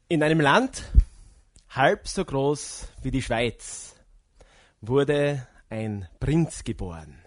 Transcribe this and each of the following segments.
In einem Land, halb so groß wie die Schweiz, wurde ein Prinz geboren.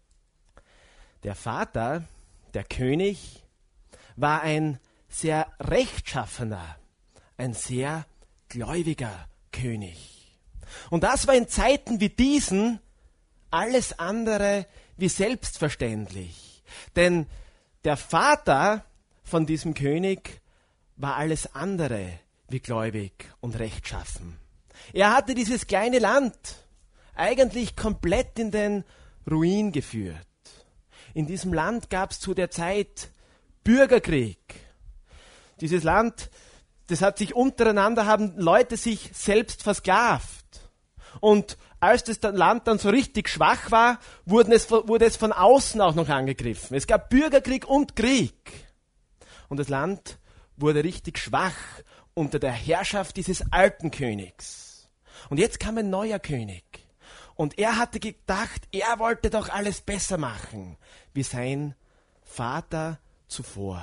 Der Vater, der König, war ein sehr rechtschaffener, ein sehr gläubiger König. Und das war in Zeiten wie diesen alles andere wie selbstverständlich. Denn der Vater von diesem König war alles andere wie gläubig und rechtschaffen. Er hatte dieses kleine Land eigentlich komplett in den Ruin geführt. In diesem Land gab es zu der Zeit Bürgerkrieg. Dieses Land, das hat sich untereinander, haben Leute sich selbst versklavt. Und als das Land dann so richtig schwach war, wurde es von außen auch noch angegriffen. Es gab Bürgerkrieg und Krieg. Und das Land wurde richtig schwach unter der Herrschaft dieses alten Königs. Und jetzt kam ein neuer König. Und er hatte gedacht, er wollte doch alles besser machen, wie sein Vater zuvor.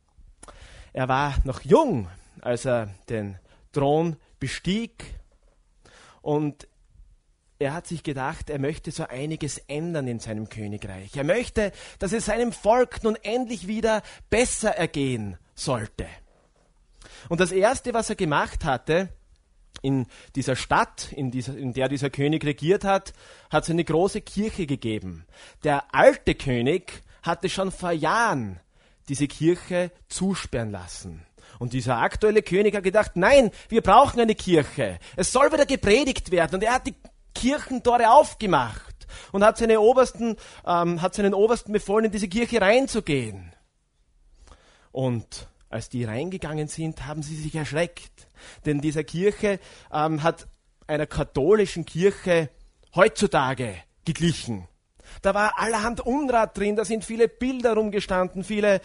Er war noch jung, als er den Thron bestieg. Und er hat sich gedacht, er möchte so einiges ändern in seinem Königreich. Er möchte, dass es seinem Volk nun endlich wieder besser ergehen sollte. Und das Erste, was er gemacht hatte, in dieser Stadt, in der dieser König regiert hat, hat es eine große Kirche gegeben. Der alte König hatte schon vor Jahren diese Kirche zusperren lassen. Und dieser aktuelle König hat gedacht, nein, wir brauchen eine Kirche. Es soll wieder gepredigt werden. Und er hat die Kirchentore aufgemacht und hat seinen Obersten befohlen, in diese Kirche reinzugehen. Und als die reingegangen sind, haben sie sich erschreckt. Denn diese Kirche hat einer katholischen Kirche heutzutage geglichen. Da war allerhand Unrat drin, da sind viele Bilder rumgestanden, viele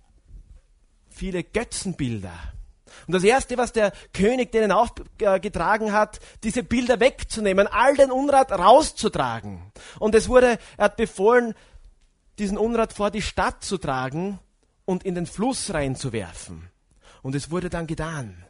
Götzenbilder. Und das Erste, was der König denen aufgetragen hat, diese Bilder wegzunehmen, all den Unrat rauszutragen. Und er hat befohlen, diesen Unrat vor die Stadt zu tragen und in den Fluss reinzuwerfen. Und es wurde dann getan.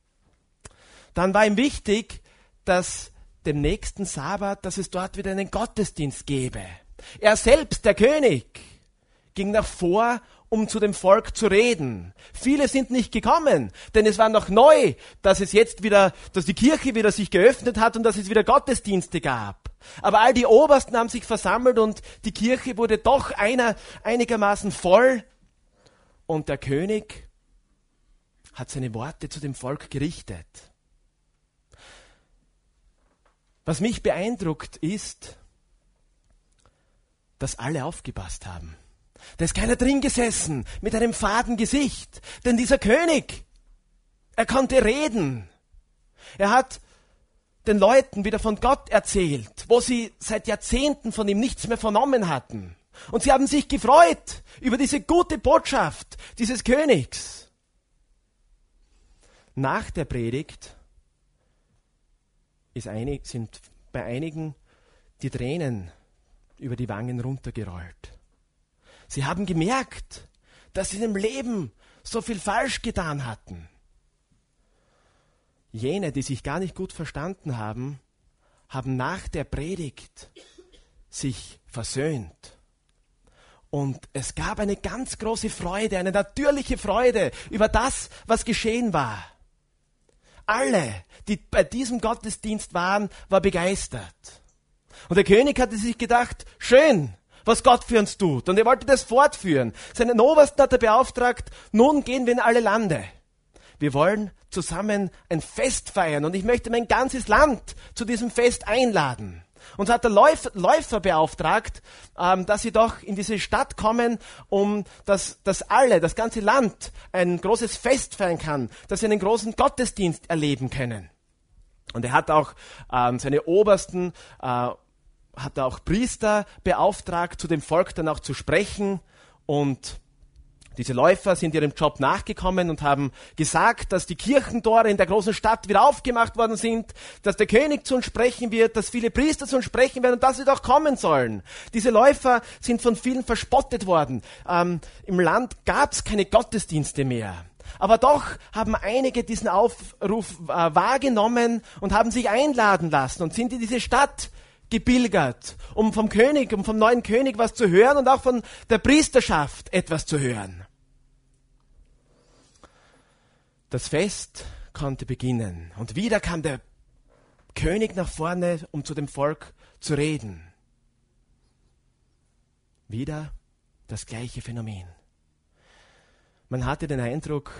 Dann war ihm wichtig, dass dem nächsten Sabbat, dass es dort wieder einen Gottesdienst gäbe. Er selbst, der König, ging nach vor, um zu dem Volk zu reden. Viele sind nicht gekommen, denn es war noch neu, dass die Kirche wieder sich geöffnet hat und dass es wieder Gottesdienste gab. Aber all die Obersten haben sich versammelt und die Kirche wurde doch einigermaßen voll. Und der König hat seine Worte zu dem Volk gerichtet. Was mich beeindruckt ist, dass alle aufgepasst haben. Da ist keiner drin gesessen mit einem faden Gesicht. Denn dieser König, er konnte reden. Er hat den Leuten wieder von Gott erzählt, wo sie seit Jahrzehnten von ihm nichts mehr vernommen hatten. Und sie haben sich gefreut über diese gute Botschaft dieses Königs. Nach der Predigt sind bei einigen die Tränen über die Wangen runtergerollt. Sie haben gemerkt, dass sie im Leben so viel falsch getan hatten. Jene, die sich gar nicht gut verstanden haben, haben nach der Predigt sich versöhnt. Und es gab eine ganz große Freude, eine natürliche Freude über das, was geschehen war. Alle, die bei diesem Gottesdienst waren begeistert. Und der König hatte sich gedacht, schön, was Gott für uns tut. Und er wollte das fortführen. Seinen Obersten hat er beauftragt, nun gehen wir in alle Lande. Wir wollen zusammen ein Fest feiern und ich möchte mein ganzes Land zu diesem Fest einladen. Und so hat der Läufer beauftragt, dass sie doch in diese Stadt kommen, dass das ganze Land ein großes Fest feiern kann, dass sie einen großen Gottesdienst erleben können. Und er hat auch seine Obersten, hat er auch Priester beauftragt, zu dem Volk dann auch zu sprechen. Und diese Läufer sind ihrem Job nachgekommen und haben gesagt, dass die Kirchentore in der großen Stadt wieder aufgemacht worden sind, dass der König zu uns sprechen wird, dass viele Priester zu uns sprechen werden und dass sie doch kommen sollen. Diese Läufer sind von vielen verspottet worden. Im Land gab es keine Gottesdienste mehr. Aber doch haben einige diesen Aufruf wahrgenommen und haben sich einladen lassen und sind in diese Stadt gepilgert, um vom König, um vom neuen König was zu hören und auch von der Priesterschaft etwas zu hören. Das Fest konnte beginnen und wieder kam der König nach vorne, um zu dem Volk zu reden. Wieder das gleiche Phänomen. Man hatte den Eindruck,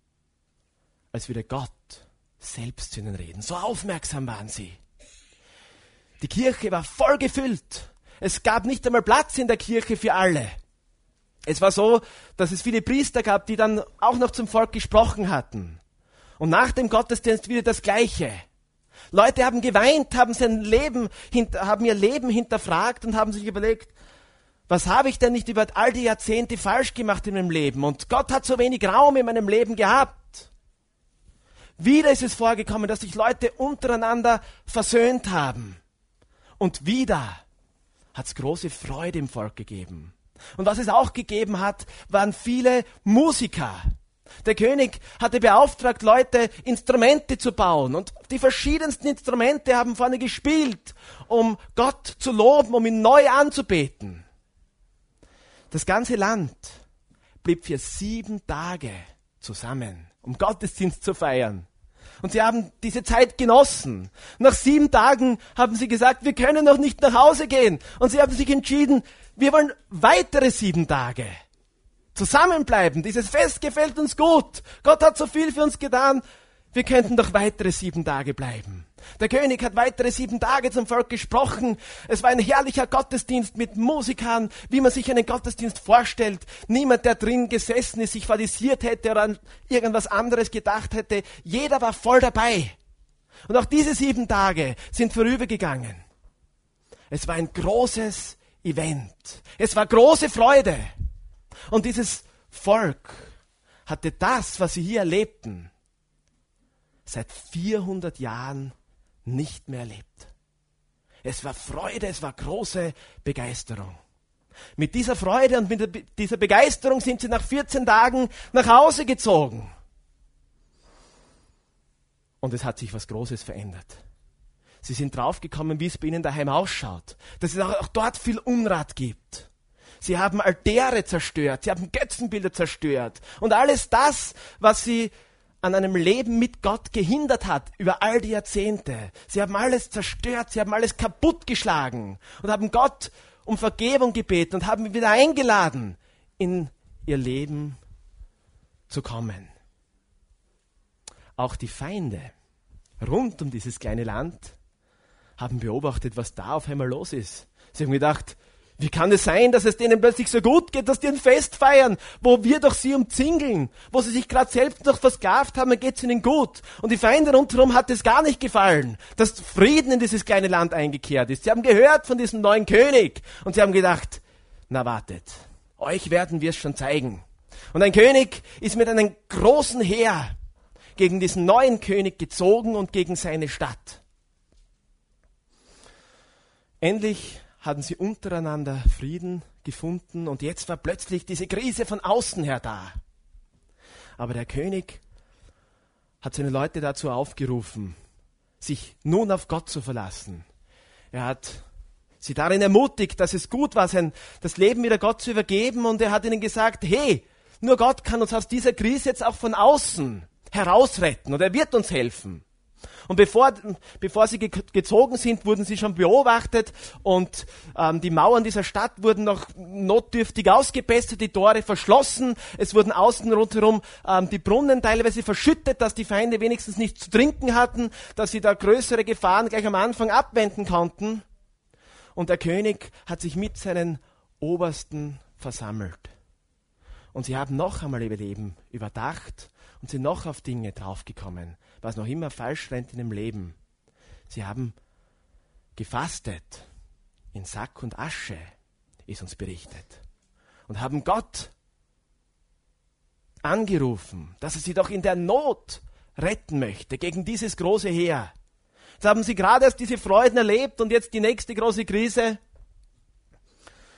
als würde Gott selbst zu ihnen reden. So aufmerksam waren sie. Die Kirche war voll gefüllt. Es gab nicht einmal Platz in der Kirche für alle. Es war so, dass es viele Priester gab, die dann auch noch zum Volk gesprochen hatten. Und nach dem Gottesdienst wieder das Gleiche. Leute haben geweint, haben ihr Leben hinterfragt und haben sich überlegt, was habe ich denn nicht über all die Jahrzehnte falsch gemacht in meinem Leben? Und Gott hat so wenig Raum in meinem Leben gehabt. Wieder ist es vorgekommen, dass sich Leute untereinander versöhnt haben. Und wieder hat es große Freude im Volk gegeben. Und was es auch gegeben hat, waren viele Musiker. Der König hatte beauftragt, Leute Instrumente zu bauen. Und die verschiedensten Instrumente haben vorne gespielt, um Gott zu loben, um ihn neu anzubeten. Das ganze Land blieb für 7 Tage zusammen, um Gottesdienst zu feiern. Und sie haben diese Zeit genossen. Nach 7 Tagen haben sie gesagt, wir können noch nicht nach Hause gehen. Und sie haben sich entschieden, wir wollen weitere 7 Tage zusammenbleiben. Dieses Fest gefällt uns gut. Gott hat so viel für uns getan. Wir könnten doch weitere 7 Tage bleiben. Der König hat weitere 7 Tage zum Volk gesprochen. Es war ein herrlicher Gottesdienst mit Musikern, wie man sich einen Gottesdienst vorstellt. Niemand, der drin gesessen ist, sich fadisiert hätte oder an irgendwas anderes gedacht hätte. Jeder war voll dabei. Und auch diese 7 Tage sind vorübergegangen. Es war ein großes Event. Es war große Freude. Und dieses Volk hatte das, was sie hier erlebten, seit 400 Jahren nicht mehr erlebt. Es war Freude, es war große Begeisterung. Mit dieser Freude und mit dieser Begeisterung sind sie nach 14 Tagen nach Hause gezogen. Und es hat sich was Großes verändert. Sie sind draufgekommen, wie es bei ihnen daheim ausschaut. Dass es auch dort viel Unrat gibt. Sie haben Altäre zerstört, sie haben Götzenbilder zerstört. Und alles das, was sie an einem Leben mit Gott gehindert hat, über all die Jahrzehnte. Sie haben alles zerstört, sie haben alles kaputtgeschlagen und haben Gott um Vergebung gebeten und haben ihn wieder eingeladen, in ihr Leben zu kommen. Auch die Feinde rund um dieses kleine Land haben beobachtet, was da auf einmal los ist. Sie haben gedacht, wie kann es sein, dass es denen plötzlich so gut geht, dass die ein Fest feiern, wo wir doch sie umzingeln, wo sie sich gerade selbst noch versklavt haben, dann geht es ihnen gut. Und die Feinde rundherum hat es gar nicht gefallen, dass Frieden in dieses kleine Land eingekehrt ist. Sie haben gehört von diesem neuen König und sie haben gedacht, na wartet, euch werden wir es schon zeigen. Und ein König ist mit einem großen Heer gegen diesen neuen König gezogen und gegen seine Stadt. Endlich hatten sie untereinander Frieden gefunden und jetzt war plötzlich diese Krise von außen her da. Aber der König hat seine Leute dazu aufgerufen, sich nun auf Gott zu verlassen. Er hat sie darin ermutigt, dass es gut war, das Leben wieder Gott zu übergeben, und er hat ihnen gesagt, hey, nur Gott kann uns aus dieser Krise jetzt auch von außen herausretten und er wird uns helfen. Und bevor sie gezogen sind, wurden sie schon beobachtet und die Mauern dieser Stadt wurden noch notdürftig ausgebessert, die Tore verschlossen, es wurden außen rundherum die Brunnen teilweise verschüttet, dass die Feinde wenigstens nichts zu trinken hatten, dass sie da größere Gefahren gleich am Anfang abwenden konnten. Und der König hat sich mit seinen Obersten versammelt. Und sie haben noch einmal ihr Leben überdacht und sind noch auf Dinge draufgekommen, was noch immer falsch rennt in dem Leben. Sie haben gefastet in Sack und Asche, ist uns berichtet. Und haben Gott angerufen, dass er sie doch in der Not retten möchte gegen dieses große Heer. Jetzt haben sie gerade erst diese Freuden erlebt und jetzt die nächste große Krise.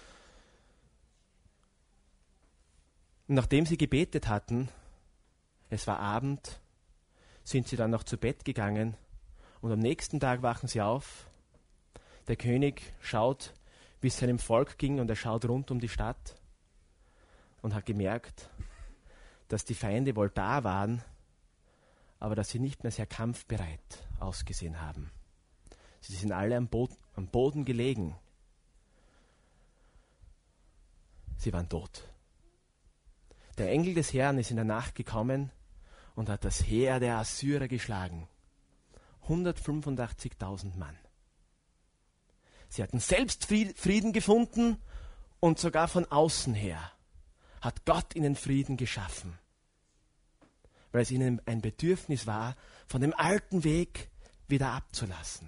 Und nachdem sie gebetet hatten, Es war Abend, sind sie dann noch zu Bett gegangen und am nächsten Tag wachen sie auf. Der König schaut, wie es seinem Volk ging, und er schaut rund um die Stadt und hat gemerkt, dass die Feinde wohl da waren, aber dass sie nicht mehr sehr kampfbereit ausgesehen haben. Sie sind alle am Boden gelegen. Sie waren tot. Der Engel des Herrn ist in der Nacht gekommen und hat das Heer der Assyrer geschlagen. 185.000 Mann. Sie hatten selbst Frieden gefunden und sogar von außen her hat Gott ihnen Frieden geschaffen, weil es ihnen ein Bedürfnis war, von dem alten Weg wieder abzulassen.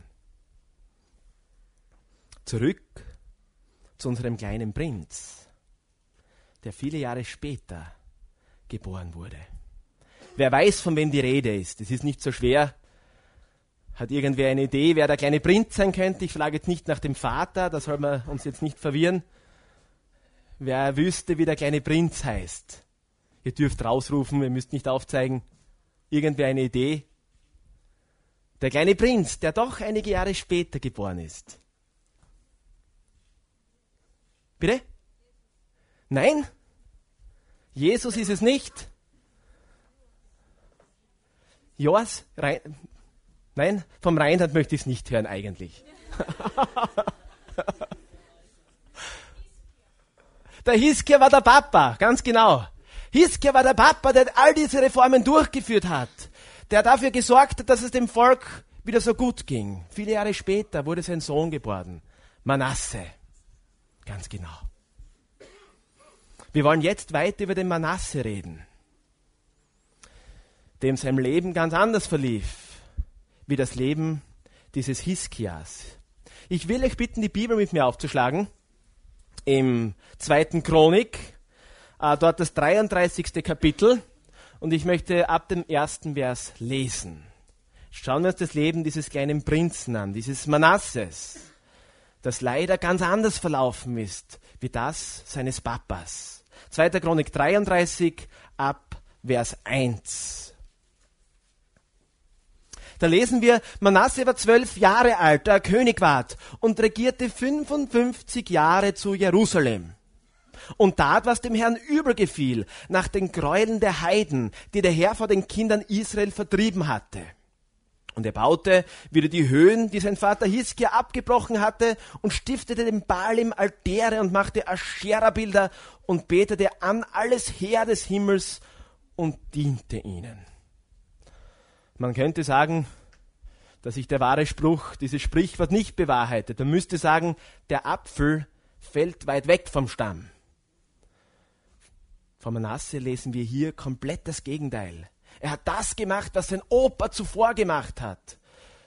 Zurück zu unserem kleinen Prinz, der viele Jahre später geboren wurde. Wer weiß, von wem die Rede ist. Es ist nicht so schwer. Hat irgendwer eine Idee, wer der kleine Prinz sein könnte? Ich frage jetzt nicht nach dem Vater, da soll man uns jetzt nicht verwirren. Wer wüsste, wie der kleine Prinz heißt? Ihr dürft rausrufen, ihr müsst nicht aufzeigen. Irgendwer eine Idee? Der kleine Prinz, der doch einige Jahre später geboren ist. Bitte? Nein? Jesus ist es nicht? Joas? Nein, vom Reinhard möchte ich es nicht hören eigentlich. Der Hiskia war der Papa, ganz genau. Hiskia war der Papa, der all diese Reformen durchgeführt hat. Der dafür gesorgt hat, dass es dem Volk wieder so gut ging. Viele Jahre später wurde sein Sohn geboren, Manasse. Ganz genau. Wir wollen jetzt weiter über den Manasse reden, dem sein Leben ganz anders verlief, wie das Leben dieses Hiskias. Ich will euch bitten, die Bibel mit mir aufzuschlagen, im 2. Chronik, dort das 33. Kapitel, und ich möchte ab dem 1. Vers lesen. Schauen wir uns das Leben dieses kleinen Prinzen an, dieses Manasses, das leider ganz anders verlaufen ist, wie das seines Papas. 2. Chronik 33 ab Vers 1. Da lesen wir, Manasse war 12 Jahre alt, da er König ward, und regierte 55 Jahre zu Jerusalem. Und tat, was dem Herrn übel gefiel, nach den Gräueln der Heiden, die der Herr vor den Kindern Israel vertrieben hatte. Und er baute wieder die Höhen, die sein Vater Hiskia abgebrochen hatte, und stiftete dem Baalim Altäre und machte Aschera-Bilder und betete an alles Heer des Himmels und diente ihnen. Man könnte sagen, dass sich der wahre Spruch, dieses Sprichwort nicht bewahrheitet. Man müsste sagen, der Apfel fällt weit weg vom Stamm. Von Manasse lesen wir hier komplett das Gegenteil. Er hat das gemacht, was sein Opa zuvor gemacht hat.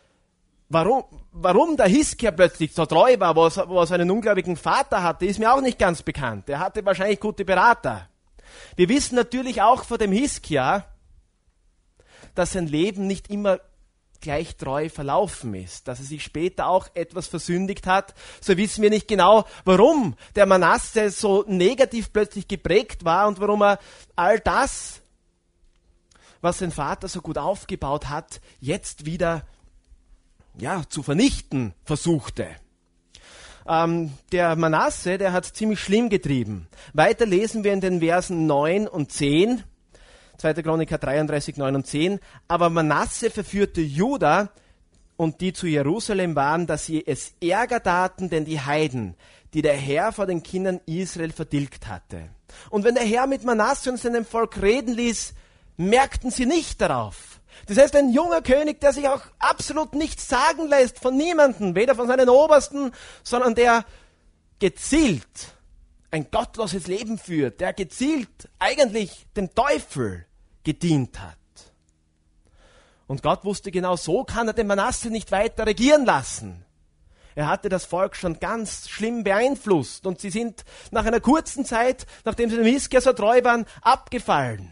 Warum der Hiskia plötzlich so treu war, wo er einen ungläubigen Vater hatte, ist mir auch nicht ganz bekannt. Er hatte wahrscheinlich gute Berater. Wir wissen natürlich auch von dem Hiskia, dass sein Leben nicht immer gleich treu verlaufen ist, dass er sich später auch etwas versündigt hat. So wissen wir nicht genau, warum der Manasse so negativ plötzlich geprägt war und warum er all das, was sein Vater so gut aufgebaut hat, jetzt wieder zu vernichten versuchte. Der Manasse, der hat ziemlich schlimm getrieben. Weiter lesen wir in den Versen 9 und 10, 2. Chroniker 33, 9 und 10. Aber Manasse verführte Juda und die zu Jerusalem waren, dass sie es Ärger taten, denn die Heiden, die der Herr vor den Kindern Israel vertilgt hatte. Und wenn der Herr mit Manasse und seinem Volk reden ließ, merkten sie nicht darauf. Das heißt, ein junger König, der sich auch absolut nichts sagen lässt von niemandem, weder von seinen Obersten, sondern der gezielt ein gottloses Leben führt, der gezielt eigentlich dem Teufel gedient hat. Und Gott wusste genau, so kann er den Manasse nicht weiter regieren lassen. Er hatte das Volk schon ganz schlimm beeinflusst und sie sind nach einer kurzen Zeit, nachdem sie dem Hiskia so treu waren, abgefallen.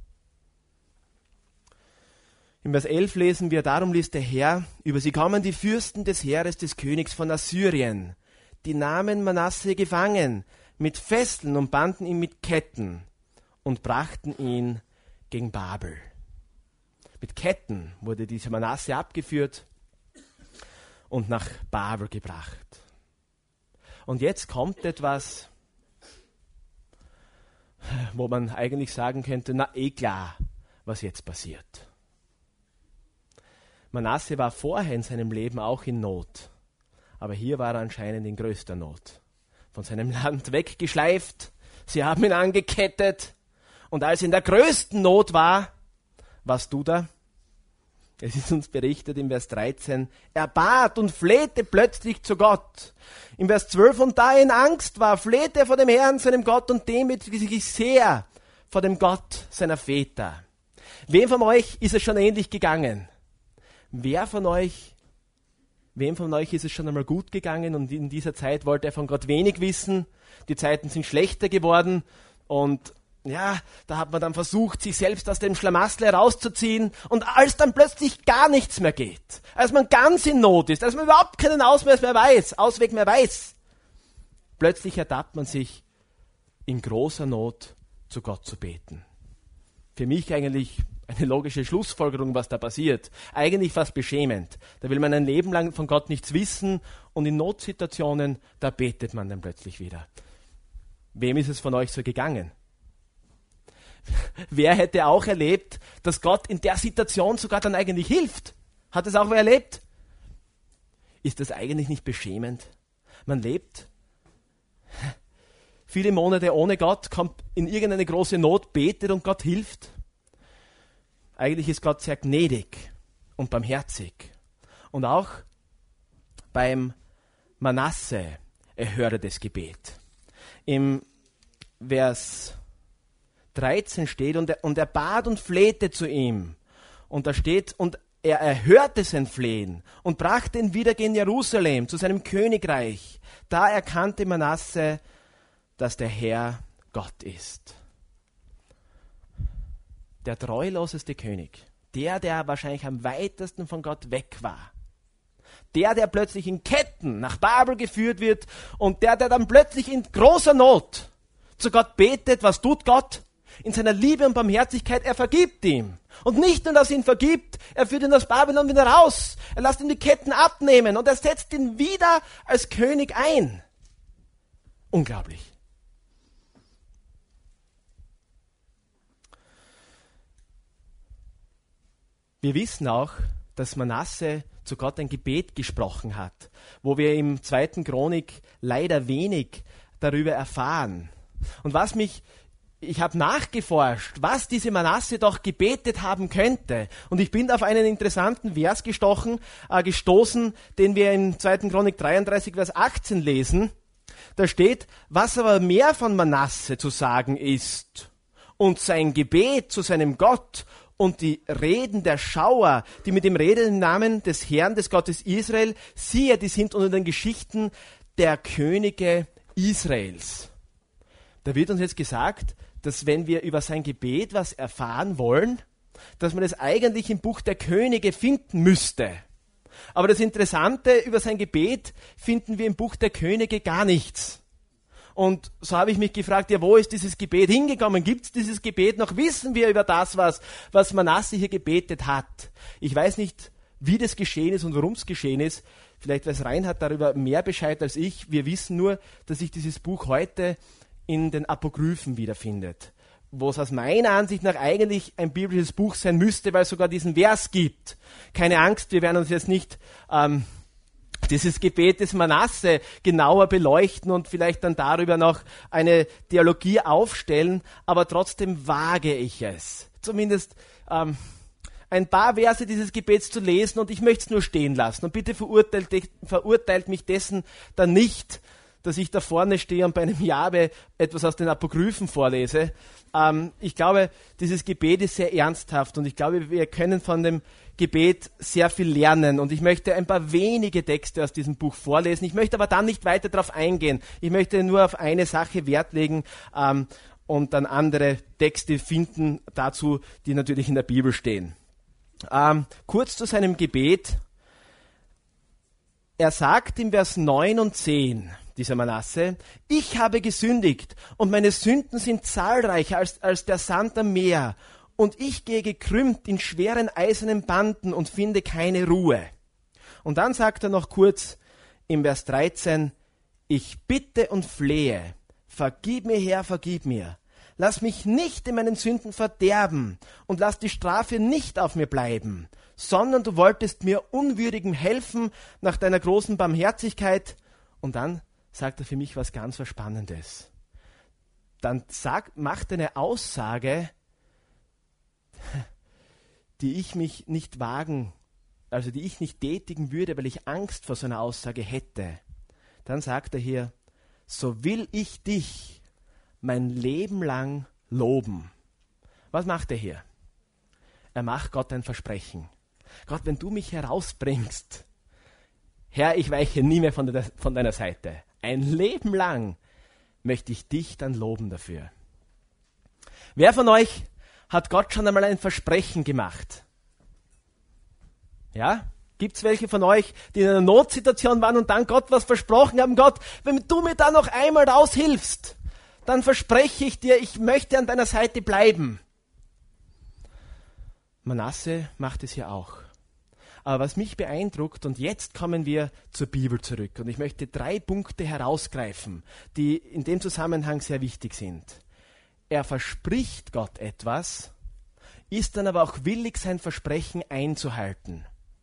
Im Vers 11 lesen wir, darum ließ der Herr, über sie kommen die Fürsten des Heeres des Königs von Assyrien, die nahmen Manasse gefangen, mit Fesseln und banden ihn mit Ketten und brachten ihn gegen Babel. Mit Ketten wurde dieser Manasse abgeführt und nach Babel gebracht. Und jetzt kommt etwas, wo man eigentlich sagen könnte, na klar, was jetzt passiert. Manasse war vorher in seinem Leben auch in Not, aber hier war er anscheinend in größter Not. Von seinem Land weggeschleift, sie haben ihn angekettet und als er in der größten Not war, was tut er? Es ist uns berichtet im Vers 13, er bat und flehte plötzlich zu Gott. Im Vers 12, und da er in Angst war, flehte er vor dem Herrn, seinem Gott, und demütigte sich sehr vor dem Gott seiner Väter. Wem von euch ist es schon ähnlich gegangen? Wem von euch ist es schon einmal gut gegangen und in dieser Zeit wollte er von Gott wenig wissen? Die Zeiten sind schlechter geworden und ja, da hat man dann versucht, sich selbst aus dem Schlamassel herauszuziehen und als dann plötzlich gar nichts mehr geht, als man ganz in Not ist, als man überhaupt keinen Ausweg mehr weiß, plötzlich ertappt man sich in großer Not zu Gott zu beten. Für mich eigentlich eine logische Schlussfolgerung, was da passiert. Eigentlich fast beschämend. Da will man ein Leben lang von Gott nichts wissen und in Notsituationen, da betet man dann plötzlich wieder. Wem ist es von euch so gegangen? Wer hätte auch erlebt, dass Gott in der Situation sogar dann eigentlich hilft? Hat es auch wer erlebt? Ist das eigentlich nicht beschämend? Man lebt viele Monate ohne Gott, kommt in irgendeine große Not, betet und Gott hilft. Eigentlich ist Gott sehr gnädig und barmherzig. Und auch beim Manasse erhörte das Gebet. Im Vers 13 steht, und er bat und flehte zu ihm. Und da steht, und er erhörte sein Flehen und brachte ihn wieder gen Jerusalem, zu seinem Königreich. Da erkannte Manasse, dass der Herr Gott ist. Der treuloseste König, der wahrscheinlich am weitesten von Gott weg war. Der plötzlich in Ketten nach Babel geführt wird und der dann plötzlich in großer Not zu Gott betet. Was tut Gott? In seiner Liebe und Barmherzigkeit, er vergibt ihm. Und nicht nur, dass er ihn vergibt, er führt ihn aus Babylon wieder raus. Er lässt ihm die Ketten abnehmen und er setzt ihn wieder als König ein. Unglaublich. Wir wissen auch, dass Manasse zu Gott ein Gebet gesprochen hat, wo wir im 2. Chronik leider wenig darüber erfahren. Und ich habe nachgeforscht, was diese Manasse doch gebetet haben könnte. Und ich bin auf einen interessanten Vers gestoßen, den wir im 2. Chronik 33, Vers 18 lesen. Da steht, was aber mehr von Manasse zu sagen ist und sein Gebet zu seinem Gott und die Reden der Schauer, die mit ihm reden im Namen des Herrn, des Gottes Israel, siehe, die sind unter den Geschichten der Könige Israels. Da wird uns jetzt gesagt, dass wenn wir über sein Gebet was erfahren wollen, dass man das eigentlich im Buch der Könige finden müsste. Aber das Interessante, über sein Gebet finden wir im Buch der Könige gar nichts. Und so habe ich mich gefragt, ja, wo ist dieses Gebet hingekommen? Gibt es dieses Gebet noch? Wissen wir über das, was Manasse hier gebetet hat? Ich weiß nicht, wie das geschehen ist und warum es geschehen ist. Vielleicht weiß Reinhard darüber mehr Bescheid als ich. Wir wissen nur, dass sich dieses Buch heute in den Apokryphen wiederfindet, wo es aus meiner Ansicht nach eigentlich ein biblisches Buch sein müsste, weil es sogar diesen Vers gibt. Keine Angst, wir werden uns jetzt nicht dieses Gebet des Manasse genauer beleuchten und vielleicht dann darüber noch eine Theologie aufstellen, aber trotzdem wage ich es, zumindest ein paar Verse dieses Gebets zu lesen und ich möchte es nur stehen lassen. Und bitte verurteilt mich dessen dann nicht, dass ich da vorne stehe und bei einem Jabe etwas aus den Apokryphen vorlese. Ich glaube, dieses Gebet ist sehr ernsthaft und ich glaube, wir können von dem Gebet sehr viel lernen. Und ich möchte ein paar wenige Texte aus diesem Buch vorlesen. Ich möchte aber dann nicht weiter darauf eingehen. Ich möchte nur auf eine Sache Wert legen und dann andere Texte finden dazu, die natürlich in der Bibel stehen. Kurz zu seinem Gebet. Er sagt im Vers 9 und 10, dieser Manasse, ich habe gesündigt und meine Sünden sind zahlreicher als der Sand am Meer und ich gehe gekrümmt in schweren eisernen Banden und finde keine Ruhe. Und dann sagt er noch kurz im Vers 13, ich bitte und flehe, vergib mir Herr, vergib mir. Lass mich nicht in meinen Sünden verderben und lass die Strafe nicht auf mir bleiben, sondern du wolltest mir Unwürdigem helfen nach deiner großen Barmherzigkeit. Und dann sagt er für mich was ganz Spannendes. Dann macht eine Aussage, die ich mich nicht wagen, also die ich nicht tätigen würde, weil ich Angst vor so einer Aussage hätte. Dann sagt er hier, so will ich dich mein Leben lang loben. Was macht er hier? Er macht Gott ein Versprechen. Gott, wenn du mich herausbringst, Herr, ich weiche nie mehr von deiner Seite. Ein Leben lang möchte ich dich dann loben dafür. Wer von euch hat Gott schon einmal ein Versprechen gemacht? Ja? Gibt es welche von euch, die in einer Notsituation waren und dann Gott was versprochen haben? Gott, wenn du mir da noch einmal raushilfst, dann verspreche ich dir, ich möchte an deiner Seite bleiben. Manasse macht es ja auch. Aber was mich beeindruckt, und jetzt kommen wir zur Bibel zurück, und ich möchte 3 Punkte herausgreifen, die in dem Zusammenhang sehr wichtig sind. Er verspricht Gott etwas, ist dann aber auch willig, sein Versprechen einzuhalten.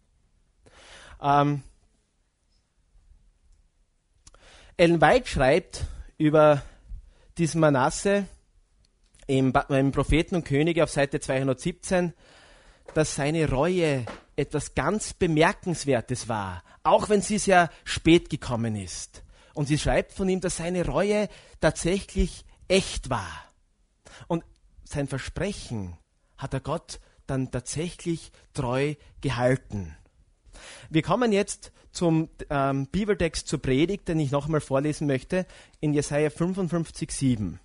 Ellen White schreibt über diesen Manasse im Propheten und Könige auf Seite 217, dass seine Reue etwas ganz Bemerkenswertes war, auch wenn sie sehr spät gekommen ist. Und sie schreibt von ihm, dass seine Reue tatsächlich echt war. Und sein Versprechen hat er Gott dann tatsächlich treu gehalten. Wir kommen jetzt zum Bibeltext zur Predigt, den ich noch einmal vorlesen möchte, in Jesaja 55,7.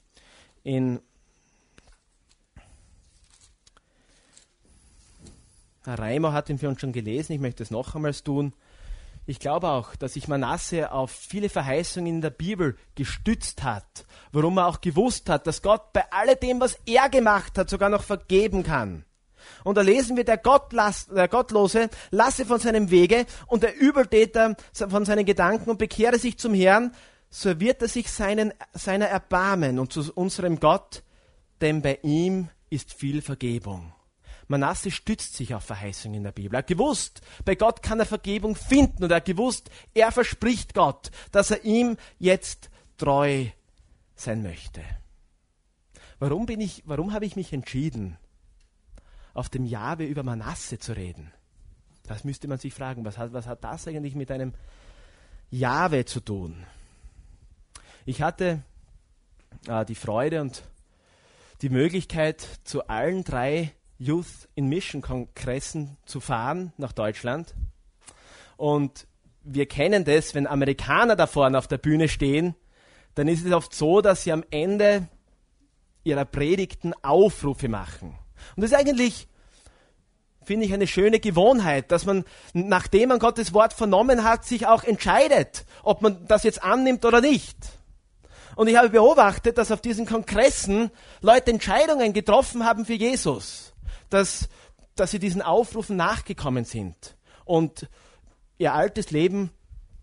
Herr Reimer hat ihn für uns schon gelesen, ich möchte es noch einmal tun. Ich glaube auch, dass sich Manasse auf viele Verheißungen in der Bibel gestützt hat, warum er auch gewusst hat, dass Gott bei alledem, was er gemacht hat, sogar noch vergeben kann. Und da lesen wir, der Gottlose lasse von seinem Wege und der Übeltäter von seinen Gedanken und bekehre sich zum Herrn, so wird er sich seiner erbarmen und zu unserem Gott, denn bei ihm ist viel Vergebung. Manasse stützt sich auf Verheißungen in der Bibel. Er hat gewusst, bei Gott kann er Vergebung finden, und er hat gewusst, er verspricht Gott, dass er ihm jetzt treu sein möchte. Warum habe ich mich entschieden, auf dem Jahwe über Manasse zu reden? Das müsste man sich fragen, was hat das eigentlich mit einem Jahwe zu tun? Ich hatte die Freude und die Möglichkeit, zu allen 3 Youth in Mission Kongressen zu fahren nach Deutschland. Und wir kennen das, wenn Amerikaner da vorne auf der Bühne stehen, dann ist es oft so, dass sie am Ende ihrer Predigten Aufrufe machen. Und das ist eigentlich, finde ich, eine schöne Gewohnheit, dass man, nachdem man Gottes Wort vernommen hat, sich auch entscheidet, ob man das jetzt annimmt oder nicht. Und ich habe beobachtet, dass auf diesen Kongressen Leute Entscheidungen getroffen haben für Jesus, dass sie diesen Aufrufen nachgekommen sind und ihr altes Leben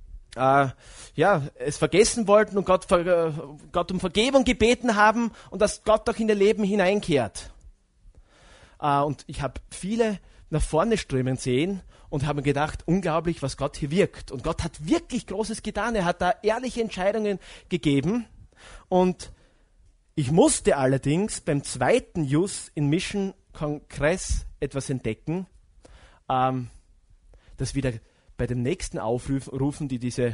es vergessen wollten und Gott um Vergebung gebeten haben und dass Gott auch in ihr Leben hineinkehrt. Und ich habe viele nach vorne strömen sehen und habe mir gedacht, unglaublich, was Gott hier wirkt. Und Gott hat wirklich Großes getan. Er hat da ehrliche Entscheidungen gegeben. Und ich musste allerdings beim 2. Youth in Mission Kongress etwas entdecken, dass wieder bei den nächsten Aufrufen, die diese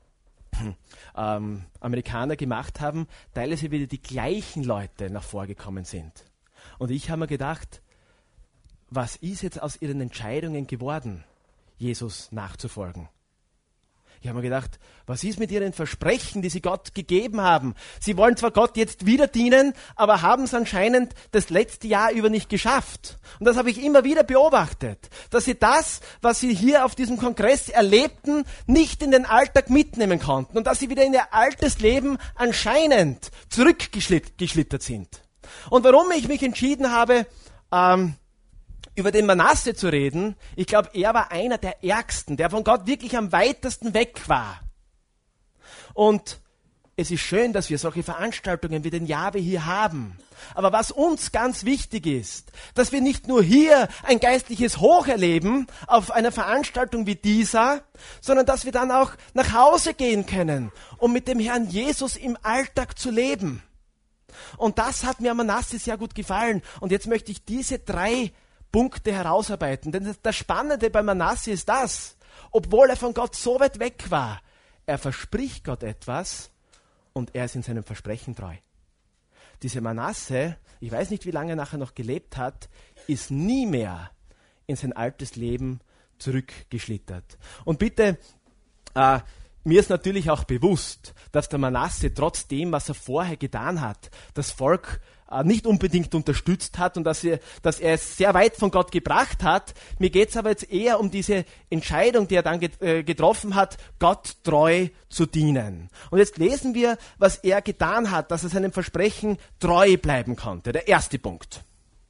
Amerikaner gemacht haben, teilweise wieder die gleichen Leute nach vorgekommen sind. Und ich habe mir gedacht, was ist jetzt aus ihren Entscheidungen geworden, Jesus nachzufolgen? Ich habe mir gedacht, was ist mit ihren Versprechen, die sie Gott gegeben haben? Sie wollen zwar Gott jetzt wieder dienen, aber haben es anscheinend das letzte Jahr über nicht geschafft. Und das habe ich immer wieder beobachtet, dass sie das, was sie hier auf diesem Kongress erlebten, nicht in den Alltag mitnehmen konnten und dass sie wieder in ihr altes Leben anscheinend zurückgeschlittert sind. Und warum ich mich entschieden habe, über den Manasse zu reden, ich glaube, er war einer der Ärgsten, der von Gott wirklich am weitesten weg war. Und es ist schön, dass wir solche Veranstaltungen wie den Jahwe hier haben. Aber was uns ganz wichtig ist, dass wir nicht nur hier ein geistliches Hoch erleben auf einer Veranstaltung wie dieser, sondern dass wir dann auch nach Hause gehen können, um mit dem Herrn Jesus im Alltag zu leben. Und das hat mir am Manasse sehr gut gefallen. Und jetzt möchte ich diese 3 Punkte herausarbeiten. Denn das Spannende bei Manasse ist das, obwohl er von Gott so weit weg war, er verspricht Gott etwas und er ist in seinem Versprechen treu. Dieser Manasse, ich weiß nicht, wie lange er nachher noch gelebt hat, ist nie mehr in sein altes Leben zurückgeschlittert. Und bitte, mir ist natürlich auch bewusst, dass der Manasse trotz dem, was er vorher getan hat, das Volk nicht unbedingt unterstützt hat und dass er es sehr weit von Gott gebracht hat. Mir geht es aber jetzt eher um diese Entscheidung, die er dann getroffen hat, Gott treu zu dienen. Und jetzt lesen wir, was er getan hat, dass er seinem Versprechen treu bleiben konnte. Der erste Punkt.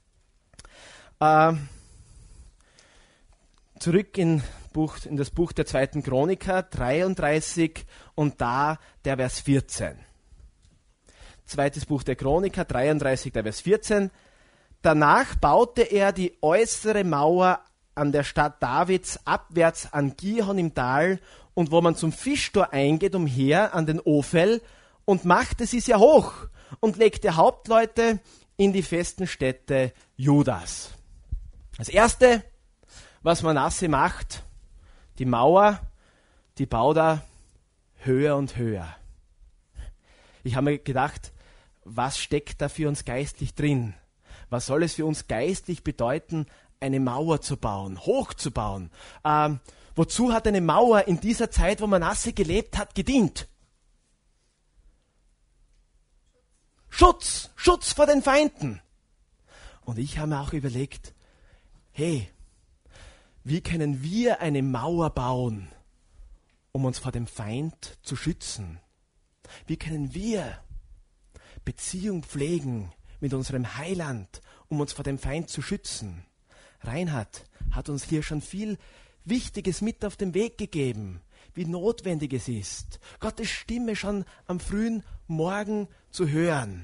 Zurück in das Buch der 2. Chroniker 33 und da der Vers 14. Zweites Buch der Chroniker 33, der Vers 14. Danach baute er die äußere Mauer an der Stadt Davids abwärts an Gihon im Tal und wo man zum Fischtor eingeht umher an den Ofel und machte sie sehr hoch und legte Hauptleute in die festen Städte Judas. Das erste, was Manasse macht, die Mauer, die baut er höher und höher. Ich habe mir gedacht, was steckt da für uns geistlich drin? Was soll es für uns geistlich bedeuten, eine Mauer zu bauen, hochzubauen? Wozu hat eine Mauer in dieser Zeit, wo Manasse gelebt hat, gedient? Schutz vor den Feinden. Und ich habe mir auch überlegt, hey, wie können wir eine Mauer bauen, um uns vor dem Feind zu schützen? Wie können wir Beziehung pflegen mit unserem Heiland, um uns vor dem Feind zu schützen? Reinhard hat uns hier schon viel Wichtiges mit auf den Weg gegeben, wie notwendig es ist, Gottes Stimme schon am frühen Morgen zu hören.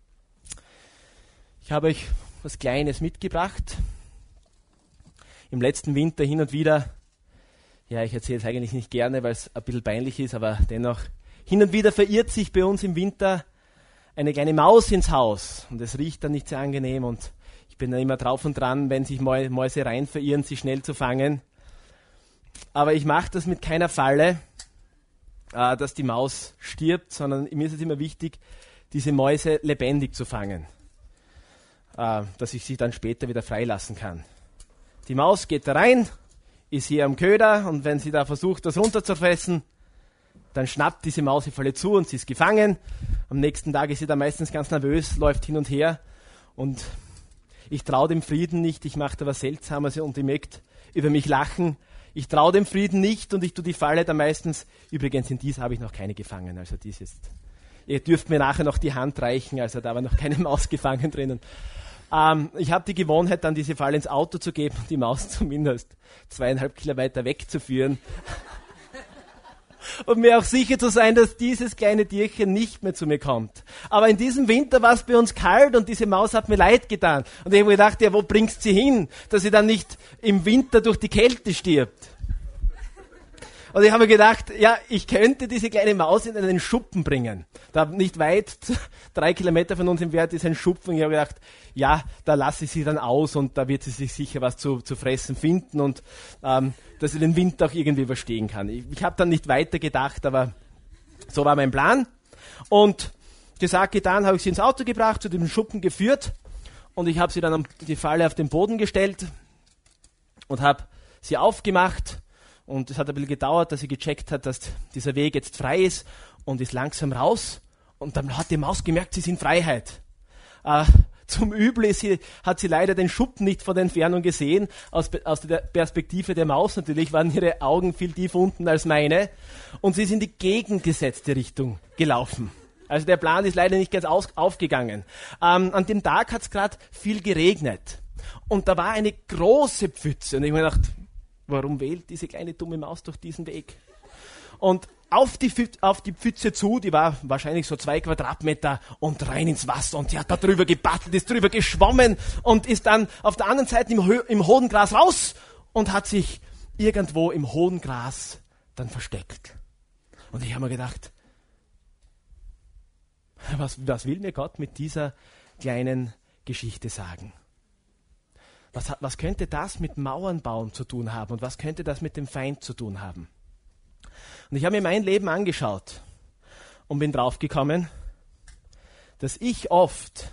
Ich habe euch was Kleines mitgebracht. Im letzten Winter hin und wieder, ja, ich erzähle es eigentlich nicht gerne, weil es ein bisschen peinlich ist, aber dennoch, hin und wieder verirrt sich bei uns im Winter eine kleine Maus ins Haus und es riecht dann nicht sehr angenehm und ich bin dann immer drauf und dran, wenn sich Mäuse rein verirren, sie schnell zu fangen. Aber ich mache das mit keiner Falle, dass die Maus stirbt, sondern mir ist es immer wichtig, diese Mäuse lebendig zu fangen, dass ich sie dann später wieder freilassen kann. Die Maus geht da rein, ist hier am Köder und wenn sie da versucht, das runterzufressen, dann schnappt diese Maus die Falle zu und sie ist gefangen. Am nächsten Tag ist sie da meistens ganz nervös, läuft hin und her und ich traue dem Frieden nicht, ich mache da was Seltsames und ihr mögt über mich lachen. Ich traue dem Frieden nicht und ich tue die Falle da meistens, übrigens in dieser habe ich noch keine gefangen, also dies ist, ihr dürft mir nachher noch die Hand reichen, also da war noch keine Maus gefangen drinnen. Ich habe die Gewohnheit, dann diese Falle ins Auto zu geben und die Maus zumindest 2,5 Kilometer wegzuführen. Und mir auch sicher zu sein, dass dieses kleine Tierchen nicht mehr zu mir kommt. Aber in diesem Winter war es bei uns kalt und diese Maus hat mir leid getan. Und ich habe gedacht, ja, wo bringst sie hin, dass sie dann nicht im Winter durch die Kälte stirbt? Und ich habe mir gedacht, ja, ich könnte diese kleine Maus in einen Schuppen bringen. Da nicht weit, 3 Kilometer von uns im Wert ist ein Schuppen. Und ich habe gedacht, ja, da lasse ich sie dann aus und da wird sie sich sicher was zu fressen finden und dass sie den Winter auch irgendwie überstehen kann. Ich habe dann nicht weiter gedacht, aber so war mein Plan. Und gesagt, getan, habe ich sie ins Auto gebracht, zu dem Schuppen geführt und ich habe sie dann die Falle auf den Boden gestellt und habe sie aufgemacht. Und es hat ein bisschen gedauert, dass sie gecheckt hat, dass dieser Weg jetzt frei ist und ist langsam raus. Und dann hat die Maus gemerkt, sie ist in Freiheit. Zum Übel hat sie leider den Schuppen nicht von der Entfernung gesehen. Aus der Perspektive der Maus natürlich waren ihre Augen viel tiefer unten als meine. Und sie ist in die gegengesetzte Richtung gelaufen. Also der Plan ist leider nicht ganz aufgegangen. An dem Tag hat es gerade viel geregnet. Und da war eine große Pfütze. Und ich habe mir gedacht, warum wählt diese kleine dumme Maus durch diesen Weg? Und auf die Pfütze zu, die war wahrscheinlich so 2 Quadratmeter und rein ins Wasser. Und die hat da drüber gebattelt, ist drüber geschwommen und ist dann auf der anderen Seite im hohen Gras raus und hat sich irgendwo im hohen Gras dann versteckt. Und ich habe mir gedacht, was will mir Gott mit dieser kleinen Geschichte sagen? Was könnte das mit Mauern bauen zu tun haben und was könnte das mit dem Feind zu tun haben? Und ich habe mir mein Leben angeschaut und bin draufgekommen, dass ich oft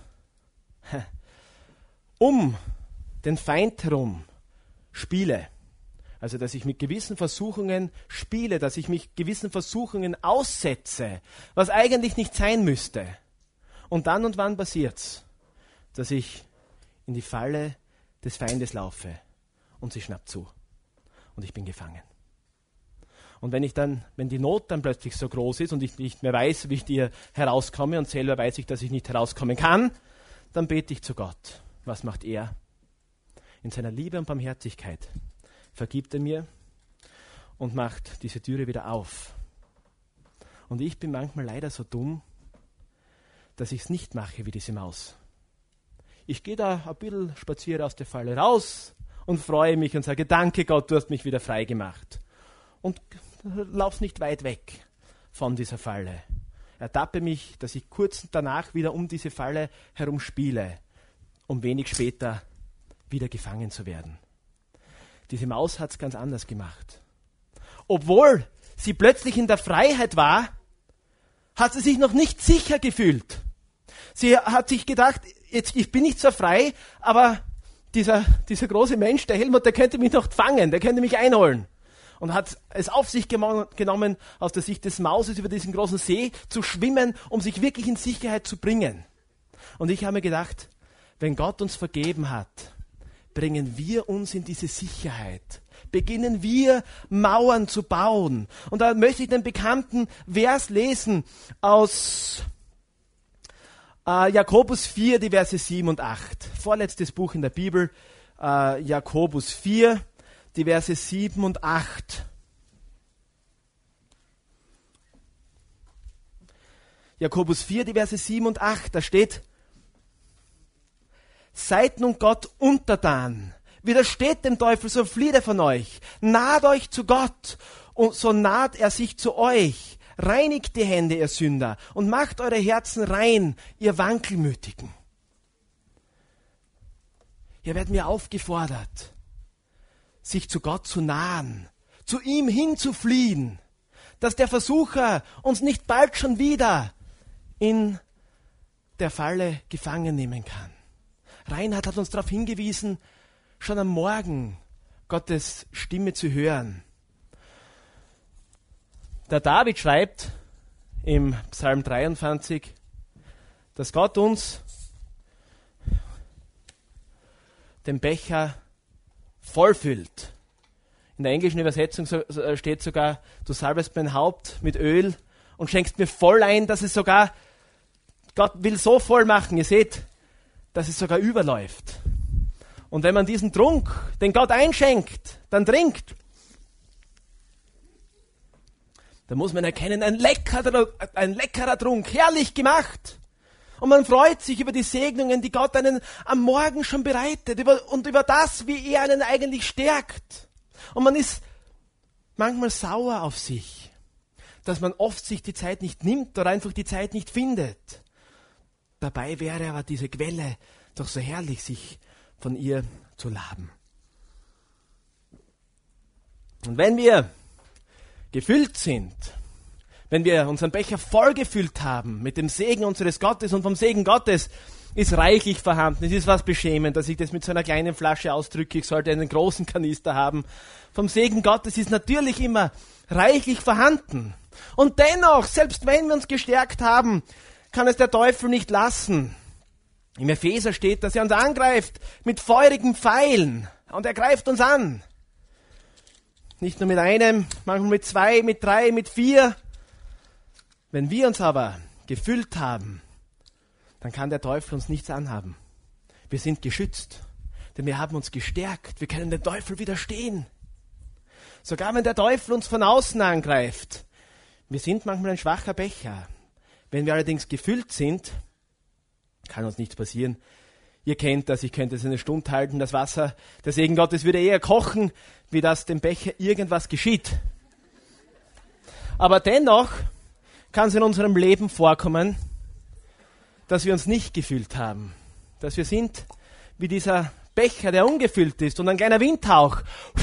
um den Feind herum spiele. Also, dass ich mit gewissen Versuchungen spiele, dass ich mich gewissen Versuchungen aussetze, was eigentlich nicht sein müsste. Und dann und wann passiert's, dass ich in die Falle des Feindes laufe und sie schnappt zu. Und ich bin gefangen. Und wenn die Not dann plötzlich so groß ist und ich nicht mehr weiß, wie ich dir herauskomme und selber weiß ich, dass ich nicht herauskommen kann, dann bete ich zu Gott. Was macht er? In seiner Liebe und Barmherzigkeit vergibt er mir und macht diese Türe wieder auf. Und ich bin manchmal leider so dumm, dass ich es nicht mache wie diese Maus. Ich gehe da ein bisschen, spaziere aus der Falle raus und freue mich und sage, danke Gott, du hast mich wieder frei gemacht. Und lauf nicht weit weg von dieser Falle. Ertappe mich, dass ich kurz danach wieder um diese Falle herum spiele, um wenig später wieder gefangen zu werden. Diese Maus hat es ganz anders gemacht. Obwohl sie plötzlich in der Freiheit war, hat sie sich noch nicht sicher gefühlt. Sie hat sich gedacht, ich bin nicht so frei, aber dieser große Mensch, der Helmut, der könnte mich noch fangen, der könnte mich einholen. Und hat es auf sich genommen, aus der Sicht des Mauses über diesen großen See zu schwimmen, um sich wirklich in Sicherheit zu bringen. Und ich habe mir gedacht, wenn Gott uns vergeben hat, bringen wir uns in diese Sicherheit. Beginnen wir Mauern zu bauen. Und da möchte ich den bekannten Vers lesen aus Jakobus 4, die Verse 7 und 8. Vorletztes Buch in der Bibel, Jakobus 4, die Verse 7 und 8. Jakobus 4, die Verse 7 und 8, da steht: Seid nun Gott untertan, widersteht dem Teufel, so flieht er von euch. Naht euch zu Gott, und so naht er sich zu euch. Reinigt die Hände, ihr Sünder, und macht eure Herzen rein, ihr Wankelmütigen. Hier wird mir aufgefordert, sich zu Gott zu nahen, zu ihm hinzufliehen, dass der Versucher uns nicht bald schon wieder in der Falle gefangen nehmen kann. Reinhard hat uns darauf hingewiesen, schon am Morgen Gottes Stimme zu hören. Der David schreibt im Psalm 23, dass Gott uns den Becher vollfüllt. In der englischen Übersetzung steht sogar, du salbest mein Haupt mit Öl und schenkst mir voll ein, dass es sogar, Gott will so voll machen, ihr seht, dass es sogar überläuft. Und wenn man diesen Trunk, den Gott einschenkt, dann trinkt, dann muss man erkennen, ein leckerer Trunk, herrlich gemacht. Und man freut sich über die Segnungen, die Gott einen am Morgen schon bereitet und über das, wie er einen eigentlich stärkt. Und man ist manchmal sauer auf sich, dass man oft sich die Zeit nicht nimmt oder einfach die Zeit nicht findet. Dabei wäre aber diese Quelle doch so herrlich, sich von ihr zu laben. Und wenn wir gefüllt sind, wenn wir unseren Becher vollgefüllt haben mit dem Segen unseres Gottes und vom Segen Gottes ist reichlich vorhanden. Es ist was beschämend, dass ich das mit so einer kleinen Flasche ausdrücke. Ich sollte einen großen Kanister haben. Vom Segen Gottes ist natürlich immer reichlich vorhanden. Und dennoch, selbst wenn wir uns gestärkt haben, kann es der Teufel nicht lassen. Im Epheser steht, dass er uns angreift mit feurigen Pfeilen. Und er greift uns an. Nicht nur mit einem, manchmal mit 2, mit 3, mit 4. Wenn wir uns aber gefüllt haben, dann kann der Teufel uns nichts anhaben. Wir sind geschützt, denn wir haben uns gestärkt. Wir können dem Teufel widerstehen. Sogar wenn der Teufel uns von außen angreift. Wir sind manchmal ein schwacher Becher. Wenn wir allerdings gefüllt sind, kann uns nichts passieren. Ihr kennt das, ich könnte es eine Stunde halten, das Wasser, der Segen Gottes würde eher kochen, wie dass dem Becher irgendwas geschieht. Aber dennoch kann es in unserem Leben vorkommen, dass wir uns nicht gefüllt haben. Dass wir sind wie dieser Becher, der ungefüllt ist und ein kleiner Windhauch,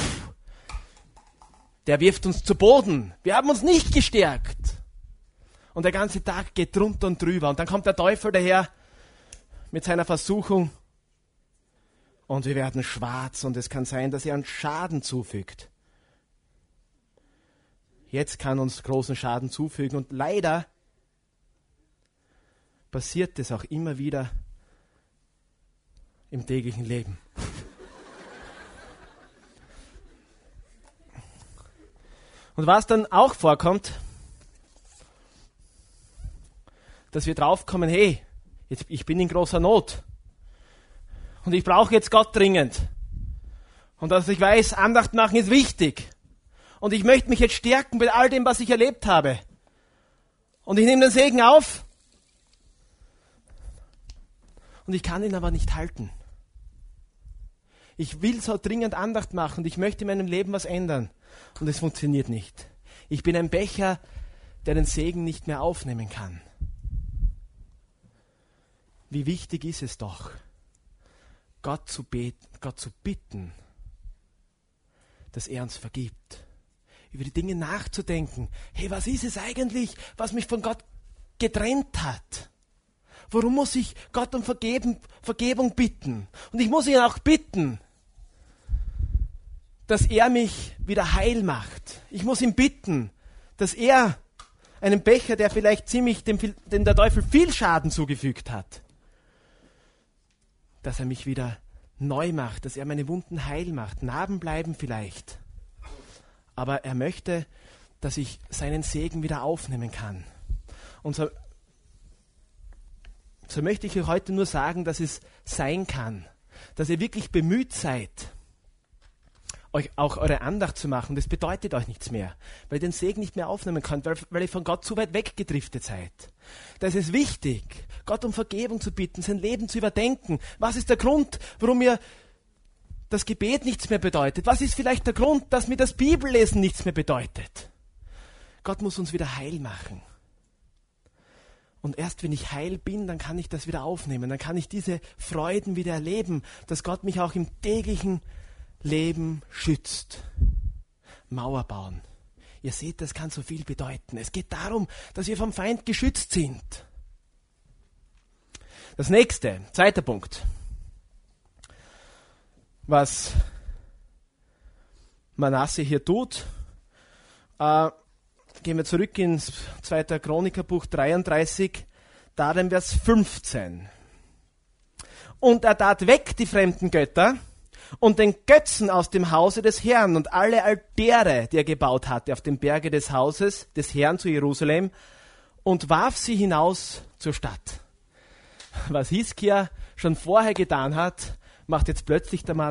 der wirft uns zu Boden. Wir haben uns nicht gestärkt. Und der ganze Tag geht drunter und drüber. Und dann kommt der Teufel daher mit seiner Versuchung und wir werden schwarz und es kann sein, dass er uns Schaden zufügt. Jetzt kann uns großen Schaden zufügen und leider passiert es auch immer wieder im täglichen Leben. Und was dann auch vorkommt, dass wir draufkommen, hey, ich bin in großer Not und ich brauche jetzt Gott dringend. Und dass ich weiß, Andacht machen ist wichtig. Und ich möchte mich jetzt stärken bei all dem, was ich erlebt habe. Und ich nehme den Segen auf und ich kann ihn aber nicht halten. Ich will so dringend Andacht machen und ich möchte in meinem Leben was ändern. Und es funktioniert nicht. Ich bin ein Becher, der den Segen nicht mehr aufnehmen kann. Wie wichtig ist es doch, Gott zu bitten, dass er uns vergibt. Über die Dinge nachzudenken. Hey, was ist es eigentlich, was mich von Gott getrennt hat? Warum muss ich Gott um Vergebung bitten? Und ich muss ihn auch bitten, dass er mich wieder heil macht. Ich muss ihn bitten, dass er einen Becher, der vielleicht dem der Teufel viel Schaden zugefügt hat, dass er mich wieder neu macht, dass er meine Wunden heil macht. Narben bleiben vielleicht. Aber er möchte, dass ich seinen Segen wieder aufnehmen kann. Und so möchte ich euch heute nur sagen, dass es sein kann, dass ihr wirklich bemüht seid, euch auch eure Andacht zu machen. Das bedeutet euch nichts mehr, weil ihr den Segen nicht mehr aufnehmen könnt, weil ihr von Gott zu weit weggedriftet seid. Da ist es wichtig, Gott um Vergebung zu bitten, sein Leben zu überdenken. Was ist der Grund, warum mir das Gebet nichts mehr bedeutet? Was ist vielleicht der Grund, dass mir das Bibellesen nichts mehr bedeutet? Gott muss uns wieder heil machen. Und erst wenn ich heil bin, dann kann ich das wieder aufnehmen. Dann kann ich diese Freuden wieder erleben, dass Gott mich auch im täglichen Leben schützt. Mauer bauen. Ihr seht, das kann so viel bedeuten. Es geht darum, dass wir vom Feind geschützt sind. Das nächste, zweiter Punkt. Was Manasse hier tut, gehen wir zurück ins 2. Chronikerbuch 33, da den Vers 15. Und er tat weg die fremden Götter und den Götzen aus dem Hause des Herrn und alle Altäre, die er gebaut hatte, auf dem Berge des Hauses des Herrn zu Jerusalem und warf sie hinaus zur Stadt. Was Hiskia schon vorher getan hat, macht jetzt plötzlich der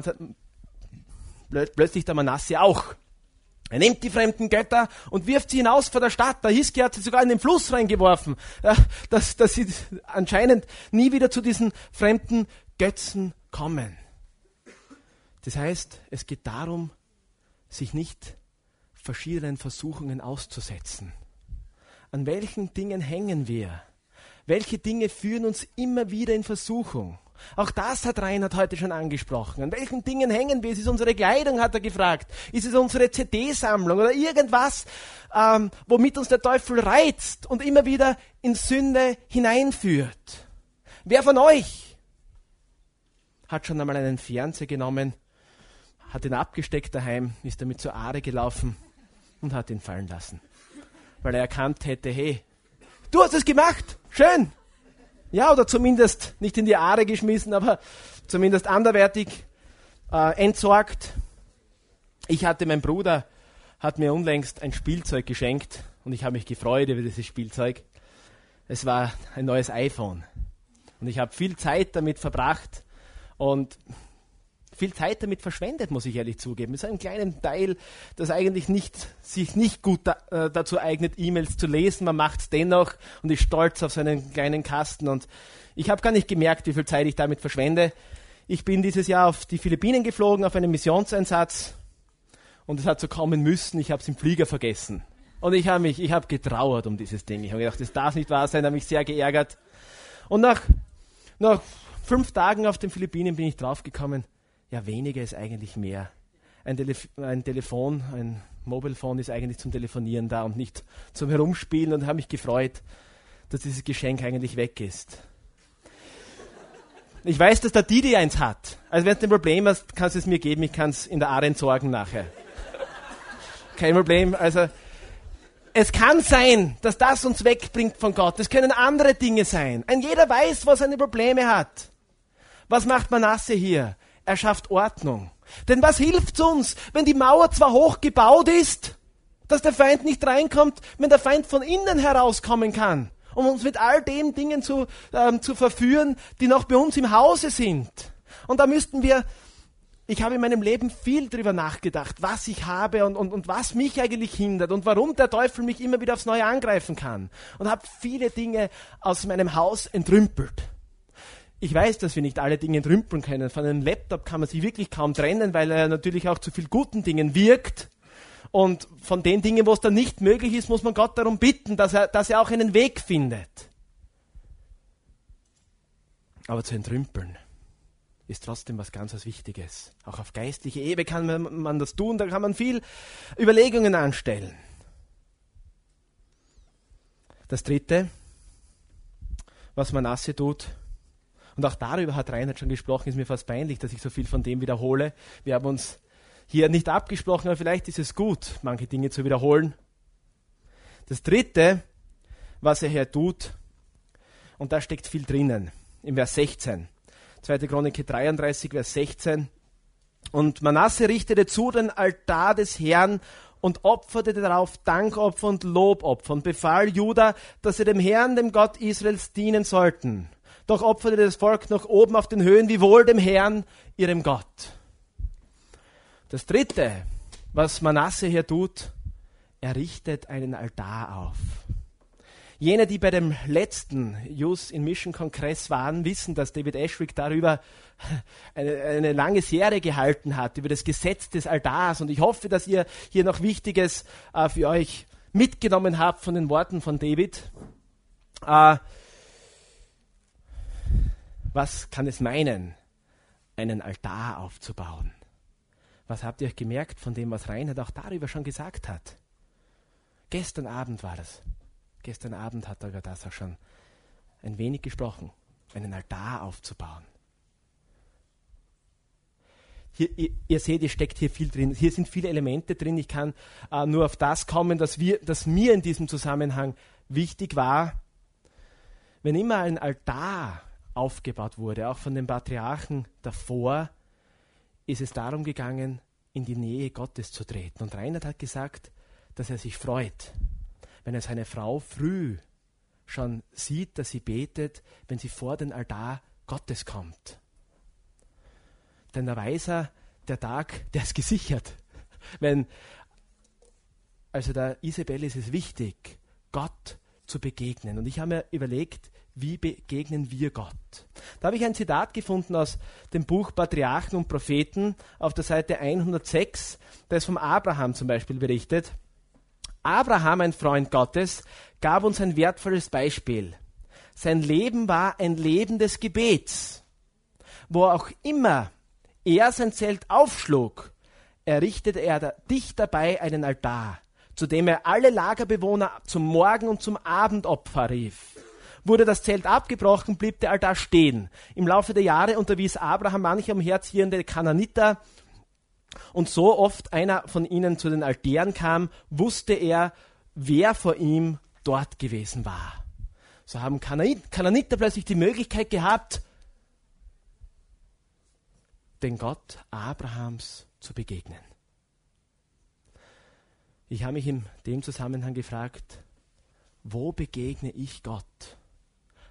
Manasse auch. Er nimmt die fremden Götter und wirft sie hinaus vor der Stadt. Der Hiskia hat sie sogar in den Fluss reingeworfen, dass sie anscheinend nie wieder zu diesen fremden Götzen kommen. Das heißt, es geht darum, sich nicht verschiedenen Versuchungen auszusetzen. An welchen Dingen hängen wir? Welche Dinge führen uns immer wieder in Versuchung? Auch das hat Reinhard heute schon angesprochen. An welchen Dingen hängen wir? Ist es unsere Kleidung, hat er gefragt. Ist es unsere CD-Sammlung oder irgendwas, womit uns der Teufel reizt und immer wieder in Sünde hineinführt? Wer von euch hat schon einmal einen Fernseher genommen, hat ihn abgesteckt daheim, ist damit zur Aare gelaufen und hat ihn fallen lassen? Weil er erkannt hätte, hey, du hast es gemacht, schön. Ja, oder zumindest nicht in die Aare geschmissen, aber zumindest anderweitig entsorgt. Mein Bruder hat mir unlängst ein Spielzeug geschenkt und ich habe mich gefreut über dieses Spielzeug. Es war ein neues iPhone. Und ich habe viel Zeit damit verbracht und viel Zeit damit verschwendet, muss ich ehrlich zugeben. Es ist ein kleiner Teil, das eigentlich sich nicht gut dazu eignet, E-Mails zu lesen. Man macht es dennoch und ist stolz auf seinen kleinen Kasten. Und ich habe gar nicht gemerkt, wie viel Zeit ich damit verschwende. Ich bin dieses Jahr auf die Philippinen geflogen, auf einen Missionseinsatz. Und es hat so kommen müssen, ich habe es im Flieger vergessen. Und ich habe getrauert um dieses Ding. Ich habe gedacht, das darf nicht wahr sein, habe mich sehr geärgert. Und nach 5 Tagen auf den Philippinen bin ich draufgekommen, ja, weniger ist eigentlich mehr. Ein Telefon, ein Mobilphone ist eigentlich zum Telefonieren da und nicht zum Herumspielen, und habe mich gefreut, dass dieses Geschenk eigentlich weg ist. Ich weiß, dass der Didi eins hat. Also wenn du ein Problem hast, kannst du es mir geben, ich kann es in der Aare entsorgen nachher. Kein Problem. Also es kann sein, dass das uns wegbringt von Gott. Es können andere Dinge sein. Ein jeder weiß, was er seine Probleme hat. Was macht Manasse hier? Er schafft Ordnung. Denn was hilft's uns, wenn die Mauer zwar hoch gebaut ist, dass der Feind nicht reinkommt, wenn der Feind von innen herauskommen kann, um uns mit all den Dingen zu verführen, die noch bei uns im Hause sind. Und da müssten wir, ich habe in meinem Leben viel drüber nachgedacht, was ich habe und was mich eigentlich hindert und warum der Teufel mich immer wieder aufs Neue angreifen kann. Und habe viele Dinge aus meinem Haus entrümpelt. Ich weiß, dass wir nicht alle Dinge entrümpeln können. Von einem Laptop kann man sich wirklich kaum trennen, weil er natürlich auch zu viel guten Dingen wirkt. Und von den Dingen, wo es dann nicht möglich ist, muss man Gott darum bitten, dass er auch einen Weg findet. Aber zu entrümpeln ist trotzdem was ganz was Wichtiges. Auch auf geistlicher Ebene kann man das tun, da kann man viel Überlegungen anstellen. Das Dritte, was Manasse tut, und auch darüber hat Reinhard schon gesprochen, ist mir fast peinlich, dass ich so viel von dem wiederhole. Wir haben uns hier nicht abgesprochen, aber vielleicht ist es gut, manche Dinge zu wiederholen. Das Dritte, was er hier tut, und da steckt viel drinnen, im Vers 16. 2. Chronik 33, Vers 16. Und Manasse richtete zu den Altar des Herrn und opferte darauf Dankopfer und Lobopfer und befahl Juda, dass sie dem Herrn, dem Gott Israels, dienen sollten. Doch opferte das Volk noch oben auf den Höhen, wiewohl dem Herrn, ihrem Gott. Das Dritte, was Manasse hier tut, er richtet einen Altar auf. Jene, die bei dem letzten Youth in Mission Kongress waren, wissen, dass David Ashwick darüber eine lange Serie gehalten hat, über das Gesetz des Altars. Und ich hoffe, dass ihr hier noch Wichtiges für euch mitgenommen habt von den Worten von David. Was kann es meinen, einen Altar aufzubauen? Was habt ihr euch gemerkt von dem, was Reinhard auch darüber schon gesagt hat? Gestern Abend war das. Gestern Abend hat er über das auch schon ein wenig gesprochen, einen Altar aufzubauen. Hier, ihr seht, es steckt hier viel drin. Hier sind viele Elemente drin. Ich kann nur auf das kommen, dass mir in diesem Zusammenhang wichtig war, wenn immer ein Altar aufgebaut wurde, auch von den Patriarchen davor, ist es darum gegangen, in die Nähe Gottes zu treten. Und Reinhard hat gesagt, dass er sich freut, wenn er seine Frau früh schon sieht, dass sie betet, wenn sie vor den Altar Gottes kommt. Denn da weiß er, der Tag, der ist gesichert. Also der Isabel ist es wichtig, Gott zu begegnen. Und ich habe mir überlegt, wie begegnen wir Gott? Da habe ich ein Zitat gefunden aus dem Buch Patriarchen und Propheten auf der Seite 106, da ist vom Abraham zum Beispiel berichtet. Abraham, ein Freund Gottes, gab uns ein wertvolles Beispiel. Sein Leben war ein Leben des Gebets. Wo auch immer er sein Zelt aufschlug, errichtete er dicht dabei einen Altar, zu dem er alle Lagerbewohner zum Morgen- und zum Abendopfer rief. Wurde das Zelt abgebrochen, blieb der Altar stehen. Im Laufe der Jahre unterwies Abraham manche umherziehendende Kanaaniter, und so oft einer von ihnen zu den Altären kam, wusste er, wer vor ihm dort gewesen war. So haben Kanaaniter plötzlich die Möglichkeit gehabt, den Gott Abrahams zu begegnen. Ich habe mich in dem Zusammenhang gefragt, wo begegne ich Gott?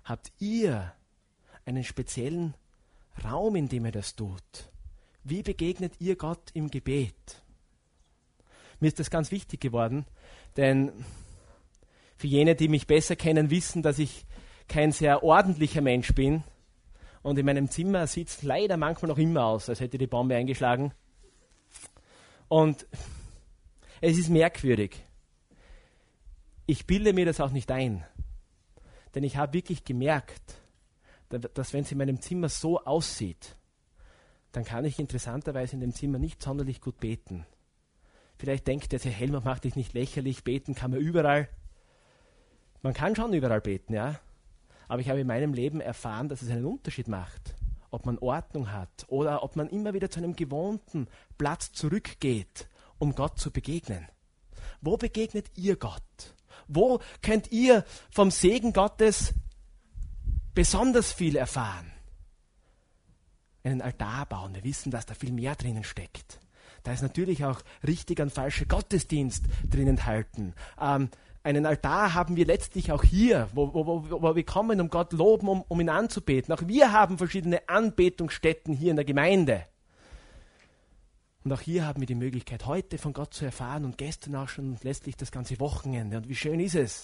Habt ihr einen speziellen Raum, in dem ihr das tut? Wie begegnet ihr Gott im Gebet? Mir ist das ganz wichtig geworden, denn für jene, die mich besser kennen, wissen, dass ich kein sehr ordentlicher Mensch bin. Und in meinem Zimmer sieht es leider manchmal noch immer aus, als hätte die Bombe eingeschlagen. Und es ist merkwürdig. Ich bilde mir das auch nicht ein. Denn ich habe wirklich gemerkt, dass wenn es in meinem Zimmer so aussieht, dann kann ich interessanterweise in dem Zimmer nicht sonderlich gut beten. Vielleicht denkt der Helmut, macht dich nicht lächerlich, beten kann man überall. Man kann schon überall beten, ja. Aber ich habe in meinem Leben erfahren, dass es einen Unterschied macht, ob man Ordnung hat oder ob man immer wieder zu einem gewohnten Platz zurückgeht, um Gott zu begegnen. Wo begegnet ihr Gott? Wo könnt ihr vom Segen Gottes besonders viel erfahren? Einen Altar bauen. Wir wissen, dass da viel mehr drinnen steckt. Da ist natürlich auch richtig und falscher Gottesdienst drin enthalten. Einen Altar haben wir letztlich auch hier, wo wir kommen, um Gott loben, um ihn anzubeten. Auch wir haben verschiedene Anbetungsstätten hier in der Gemeinde. Und auch hier haben wir die Möglichkeit, heute von Gott zu erfahren und gestern auch schon letztlich das ganze Wochenende. Und wie schön ist es,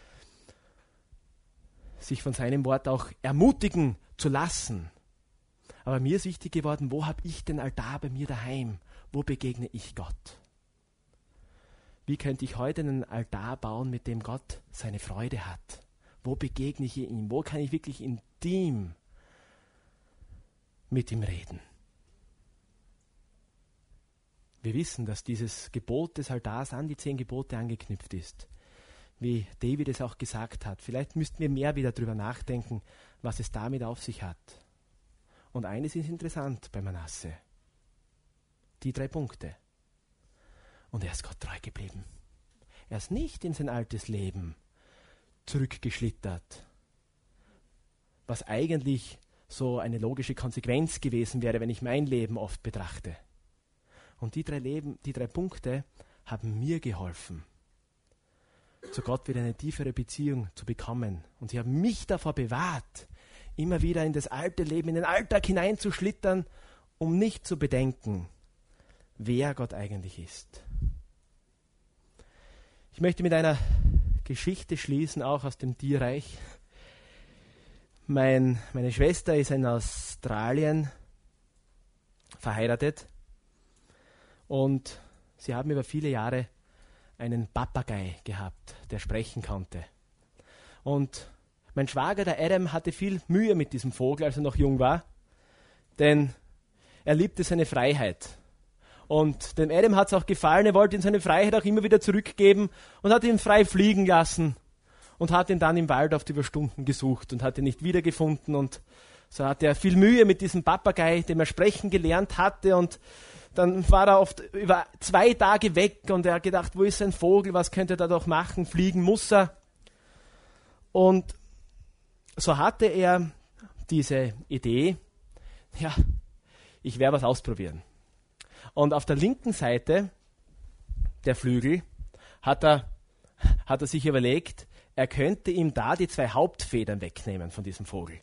sich von seinem Wort auch ermutigen zu lassen. Aber mir ist wichtig geworden, wo habe ich den Altar bei mir daheim? Wo begegne ich Gott? Wie könnte ich heute einen Altar bauen, mit dem Gott seine Freude hat? Wo begegne ich ihm? Wo kann ich wirklich intim mit ihm reden? Wir wissen, dass dieses Gebot des Altars an die 10 Gebote angeknüpft ist. Wie David es auch gesagt hat. Vielleicht müssten wir mehr wieder darüber nachdenken, was es damit auf sich hat. Und eines ist interessant bei Manasse. Die 3 Punkte. Und er ist Gott treu geblieben. Er ist nicht in sein altes Leben zurückgeschlittert, was eigentlich so eine logische Konsequenz gewesen wäre, wenn ich mein Leben oft betrachte. Und die 3 Punkte haben mir geholfen, zu Gott wieder eine tiefere Beziehung zu bekommen. Und sie haben mich davor bewahrt, immer wieder in das alte Leben, in den Alltag hineinzuschlittern, um nicht zu bedenken, wer Gott eigentlich ist. Ich möchte mit einer Geschichte schließen, auch aus dem Tierreich. Meine Schwester ist in Australien verheiratet und sie haben über viele Jahre einen Papagei gehabt, der sprechen konnte. Und mein Schwager, der Adam, hatte viel Mühe mit diesem Vogel, als er noch jung war, denn er liebte seine Freiheit. Und dem Adam hat es auch gefallen, er wollte ihm seine Freiheit auch immer wieder zurückgeben und hat ihn frei fliegen lassen und hat ihn dann im Wald oft über Stunden gesucht und hat ihn nicht wiedergefunden. Und so hatte er viel Mühe mit diesem Papagei, dem er sprechen gelernt hatte, und dann war er oft über 2 Tage weg und er hat gedacht, wo ist sein Vogel, was könnte er da doch machen, fliegen muss er. Und so hatte er diese Idee, ja, ich werde was ausprobieren. Und auf der linken Seite der Flügel hat er sich überlegt, er könnte ihm da die 2 Hauptfedern wegnehmen von diesem Vogel.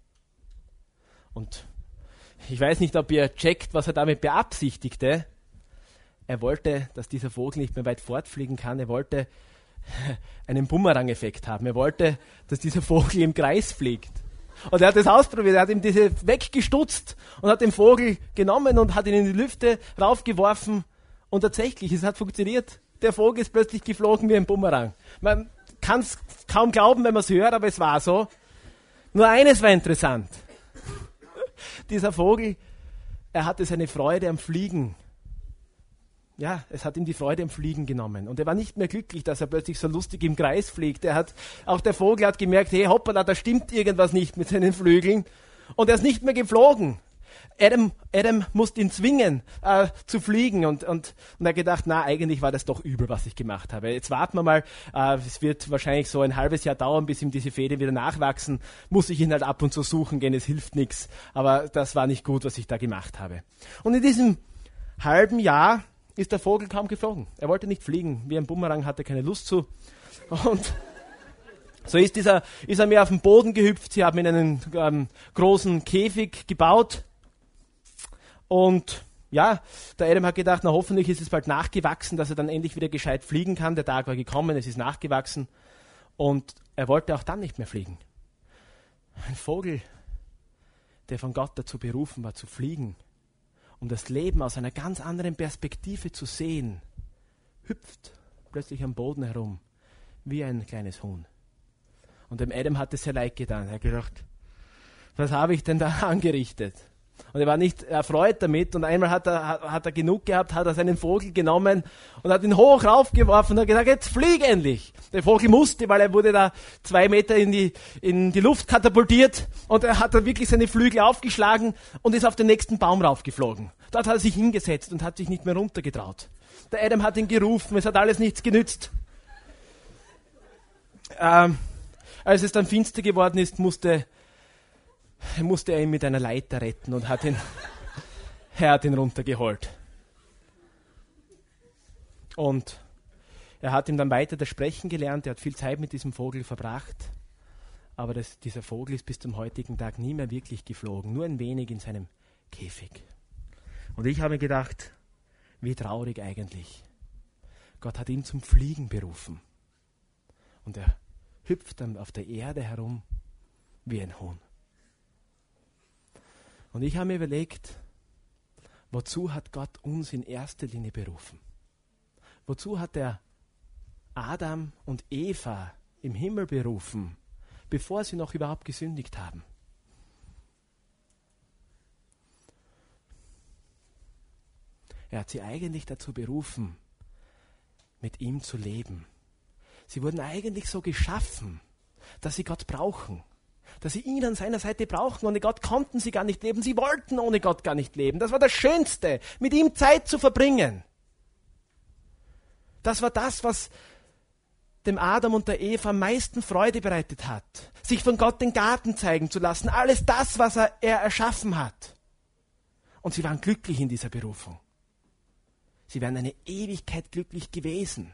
Und ich weiß nicht, ob ihr checkt, was er damit beabsichtigte. Er wollte, dass dieser Vogel nicht mehr weit fortfliegen kann. Er wollte einen Bumerang-Effekt haben. Er wollte, dass dieser Vogel im Kreis fliegt. Und er hat das ausprobiert. Er hat ihm diese weggestutzt und hat den Vogel genommen und hat ihn in die Lüfte raufgeworfen. Und tatsächlich, es hat funktioniert. Der Vogel ist plötzlich geflogen wie ein Bumerang. Man kann es kaum glauben, wenn man es hört, aber es war so. Nur eines war interessant. Dieser Vogel, er hatte seine Freude am Fliegen. Ja, es hat ihm die Freude am Fliegen genommen. Und er war nicht mehr glücklich, dass er plötzlich so lustig im Kreis fliegt. Auch der Vogel hat gemerkt, hey, hoppala, da stimmt irgendwas nicht mit seinen Flügeln. Und er ist nicht mehr geflogen. Adam musste ihn zwingen, zu fliegen. Und er hat gedacht, na, eigentlich war das doch übel, was ich gemacht habe. Jetzt warten wir mal, es wird wahrscheinlich so ein halbes Jahr dauern, bis ihm diese Fäden wieder nachwachsen. Muss ich ihn halt ab und zu suchen gehen, es hilft nichts. Aber das war nicht gut, was ich da gemacht habe. Und in diesem halben Jahr ist der Vogel kaum geflogen. Er wollte nicht fliegen. Wie ein Bumerang hatte keine Lust zu. Und So ist er mir auf den Boden gehüpft. Sie haben ihn einen großen Käfig gebaut. Und ja, der Adam hat gedacht, na hoffentlich ist es bald nachgewachsen, dass er dann endlich wieder gescheit fliegen kann. Der Tag war gekommen, es ist nachgewachsen. Und er wollte auch dann nicht mehr fliegen. Ein Vogel, der von Gott dazu berufen war, zu fliegen, um das Leben aus einer ganz anderen Perspektive zu sehen, hüpft plötzlich am Boden herum, wie ein kleines Huhn. Und dem Adam hat es sehr leid getan. Er hat gedacht, was habe ich denn da angerichtet? Und er war nicht erfreut damit. Und einmal hat er genug gehabt, hat er seinen Vogel genommen und hat ihn hoch raufgeworfen und hat gesagt, jetzt flieg endlich. Der Vogel musste, weil er wurde da 2 Meter in die Luft katapultiert. Und er hat dann wirklich seine Flügel aufgeschlagen und ist auf den nächsten Baum raufgeflogen. Dort hat er sich hingesetzt und hat sich nicht mehr runtergetraut. Der Adam hat ihn gerufen, es hat alles nichts genützt. Als es dann finster geworden ist, musste er ihn mit einer Leiter retten und er hat ihn runtergeholt. Und er hat ihm dann weiter das Sprechen gelernt, er hat viel Zeit mit diesem Vogel verbracht, aber dieser Vogel ist bis zum heutigen Tag nie mehr wirklich geflogen, nur ein wenig in seinem Käfig. Und ich habe mir gedacht, wie traurig eigentlich. Gott hat ihn zum Fliegen berufen. Und er hüpft dann auf der Erde herum wie ein Huhn. Und ich habe mir überlegt, wozu hat Gott uns in erster Linie berufen? Wozu hat er Adam und Eva im Himmel berufen, bevor sie noch überhaupt gesündigt haben? Er hat sie eigentlich dazu berufen, mit ihm zu leben. Sie wurden eigentlich so geschaffen, dass sie Gott brauchen. Dass sie ihn an seiner Seite brauchen. Ohne Gott konnten sie gar nicht leben. Sie wollten ohne Gott gar nicht leben. Das war das Schönste, mit ihm Zeit zu verbringen. Das war das, was dem Adam und der Eva am meisten Freude bereitet hat. Sich von Gott den Garten zeigen zu lassen. Alles das, was er erschaffen hat. Und sie waren glücklich in dieser Berufung. Sie wären eine Ewigkeit glücklich gewesen.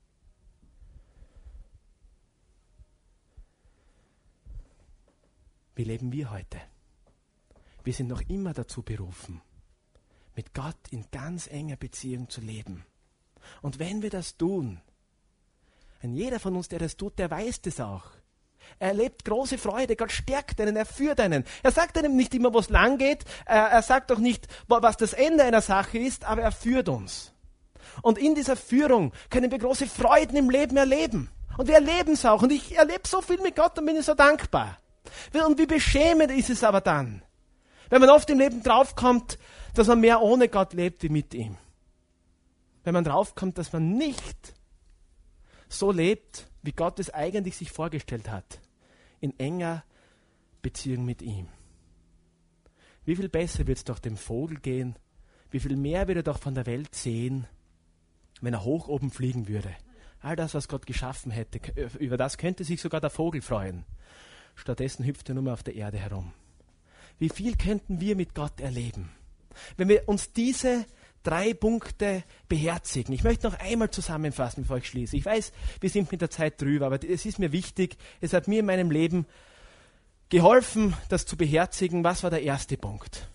Wie leben wir heute? Wir sind noch immer dazu berufen, mit Gott in ganz enger Beziehung zu leben. Und wenn wir das tun, ein jeder von uns, der das tut, der weiß das auch. Er erlebt große Freude, Gott stärkt einen, er führt einen. Er sagt einem nicht immer, wo es lang geht, er sagt auch nicht, was das Ende einer Sache ist, aber er führt uns. Und in dieser Führung können wir große Freuden im Leben erleben. Und wir erleben es auch. Und ich erlebe so viel mit Gott und bin so dankbar. Und wie beschämend ist es aber dann, wenn man oft im Leben draufkommt, dass man mehr ohne Gott lebt wie mit ihm. Wenn man draufkommt, dass man nicht so lebt, wie Gott es eigentlich sich vorgestellt hat, in enger Beziehung mit ihm. Wie viel besser wird es doch dem Vogel gehen, wie viel mehr würde er doch von der Welt sehen, wenn er hoch oben fliegen würde. All das, was Gott geschaffen hätte, über das könnte sich sogar der Vogel freuen. Stattdessen hüpft er nur mehr auf der Erde herum. Wie viel könnten wir mit Gott erleben, wenn wir uns diese 3 Punkte beherzigen? Ich möchte noch einmal zusammenfassen, bevor ich schließe. Ich weiß, wir sind mit der Zeit drüber, aber es ist mir wichtig. Es hat mir in meinem Leben geholfen, das zu beherzigen. Was war der erste Punkt?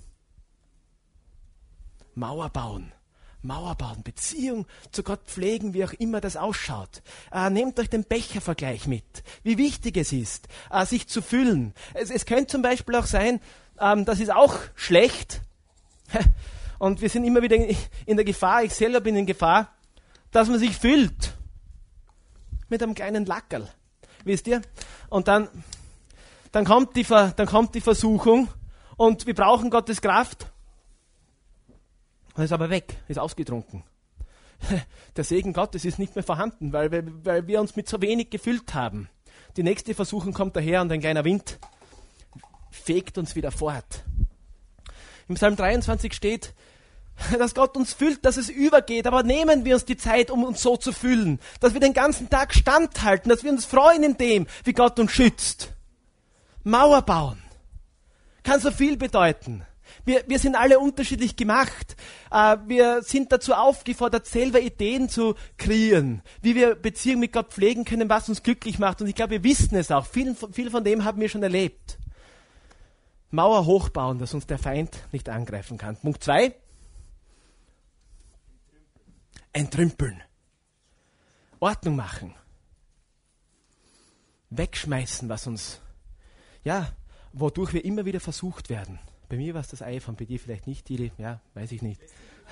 Mauer bauen. Mauer bauen, Beziehung zu Gott pflegen, wie auch immer das ausschaut. Nehmt euch den Bechervergleich mit, wie wichtig es ist, sich zu füllen. Es könnte zum Beispiel auch sein, das ist auch schlecht, und wir sind immer wieder in der Gefahr, ich selber bin in Gefahr, dass man sich füllt mit einem kleinen Lackerl, wisst ihr? Und dann kommt die Versuchung und wir brauchen Gottes Kraft. Das ist aber weg, ist ausgetrunken. Der Segen Gottes ist nicht mehr vorhanden, weil wir uns mit so wenig gefüllt haben. Die nächste Versuchung kommt daher und ein kleiner Wind fegt uns wieder fort. Im Psalm 23 steht, dass Gott uns füllt, dass es übergeht, aber nehmen wir uns die Zeit, um uns so zu füllen, dass wir den ganzen Tag standhalten, dass wir uns freuen in dem, wie Gott uns schützt. Mauer bauen kann so viel bedeuten. Wir sind alle unterschiedlich gemacht. Wir sind dazu aufgefordert, selber Ideen zu kreieren, wie wir Beziehungen mit Gott pflegen können, was uns glücklich macht. Und ich glaube, wir wissen es auch. Viel von dem haben wir schon erlebt. Mauer hochbauen, dass uns der Feind nicht angreifen kann. Punkt 2. Entrümpeln. Ordnung machen. Wegschmeißen, was uns, wodurch wir immer wieder versucht werden. Bei mir war es das iPhone, bei dir vielleicht nicht, Dili. Ja, weiß ich nicht.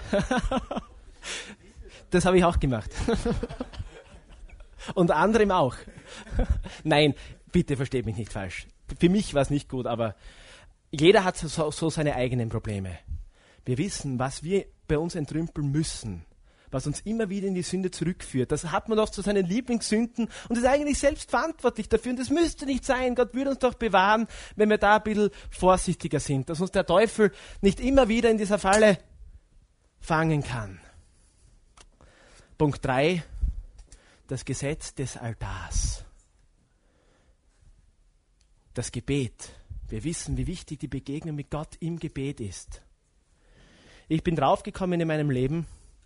Das habe ich auch gemacht. Unter anderem auch. Nein, bitte versteht mich nicht falsch. Für mich war es nicht gut, aber jeder hat so seine eigenen Probleme. Wir wissen, was wir bei uns entrümpeln müssen, was uns immer wieder in die Sünde zurückführt. Das hat man oft zu seinen Lieblingssünden und ist eigentlich selbst verantwortlich dafür. Und das müsste nicht sein. Gott würde uns doch bewahren, wenn wir da ein bisschen vorsichtiger sind, dass uns der Teufel nicht immer wieder in dieser Falle fangen kann. Punkt 3, das Gesetz des Altars. Das Gebet. Wir wissen, wie wichtig die Begegnung mit Gott im Gebet ist. Ich bin draufgekommen in meinem Leben,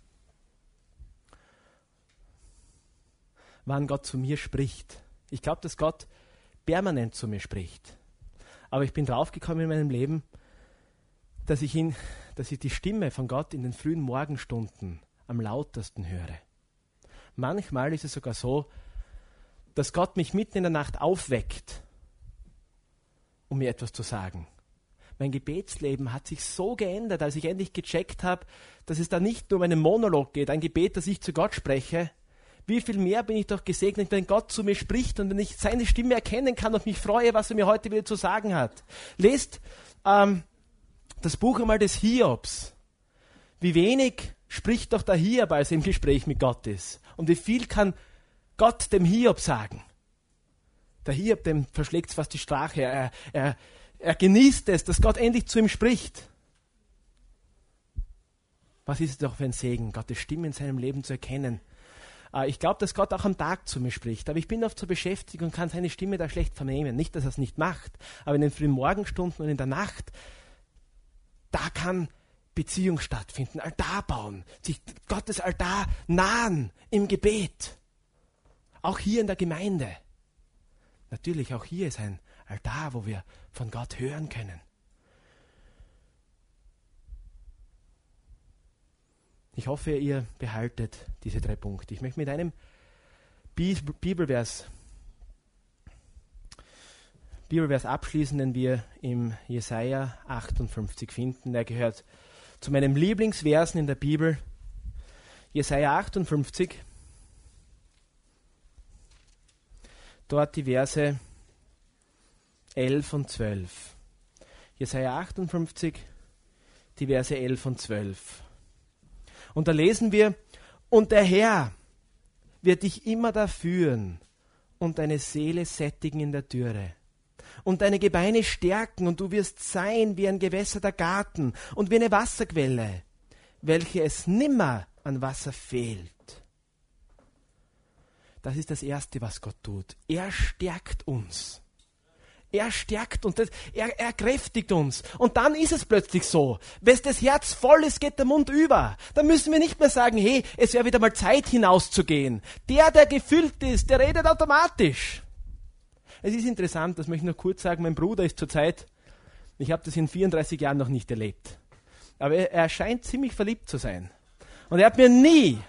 wann Gott zu mir spricht. Ich glaube, dass Gott permanent zu mir spricht. Aber ich bin draufgekommen in meinem Leben, dass ich die Stimme von Gott in den frühen Morgenstunden am lautesten höre. Manchmal ist es sogar so, dass Gott mich mitten in der Nacht aufweckt, um mir etwas zu sagen. Mein Gebetsleben hat sich so geändert, als ich endlich gecheckt habe, dass es da nicht nur um einen Monolog geht, ein Gebet, das ich zu Gott spreche. Wie viel mehr bin ich doch gesegnet, wenn Gott zu mir spricht und wenn ich seine Stimme erkennen kann und mich freue, was er mir heute wieder zu sagen hat. Lest das Buch einmal des Hiobs. Wie wenig spricht doch der Hiob, als er im Gespräch mit Gott ist. Und wie viel kann Gott dem Hiob sagen? Der Hiob, dem verschlägt fast die Sprache. Er genießt es, dass Gott endlich zu ihm spricht. Was ist es doch für ein Segen, Gottes Stimme in seinem Leben zu erkennen. Ich glaube, dass Gott auch am Tag zu mir spricht, aber ich bin oft so beschäftigt und kann seine Stimme da schlecht vernehmen. Nicht, dass er es nicht macht, aber in den frühen Morgenstunden und in der Nacht, da kann Beziehung stattfinden, Altar bauen, sich Gottes Altar nahen im Gebet. Auch hier in der Gemeinde. Natürlich, auch hier ist ein Altar, wo wir von Gott hören können. Ich hoffe, ihr behaltet diese 3 Punkte. Ich möchte mit einem Bibelvers abschließen, den wir im Jesaja 58 finden. Der gehört zu meinen Lieblingsversen in der Bibel. Jesaja 58. Dort die Verse 11 und 12. Jesaja 58, die Verse 11 und 12. Und da lesen wir, und der Herr wird dich immer da führen und deine Seele sättigen in der Dürre und deine Gebeine stärken und du wirst sein wie ein gewässerter Garten und wie eine Wasserquelle, welche es nimmer an Wasser fehlt. Das ist das Erste, was Gott tut. Er stärkt uns. Er stärkt uns, er kräftigt uns. Und dann ist es plötzlich so, wenn das Herz voll ist, geht der Mund über. Dann müssen wir nicht mehr sagen, hey, es wäre wieder mal Zeit hinauszugehen. Der gefüllt ist, der redet automatisch. Es ist interessant, das möchte ich noch kurz sagen, mein Bruder ist zurzeit, ich habe das in 34 Jahren noch nicht erlebt, aber er scheint ziemlich verliebt zu sein. Und er hat mir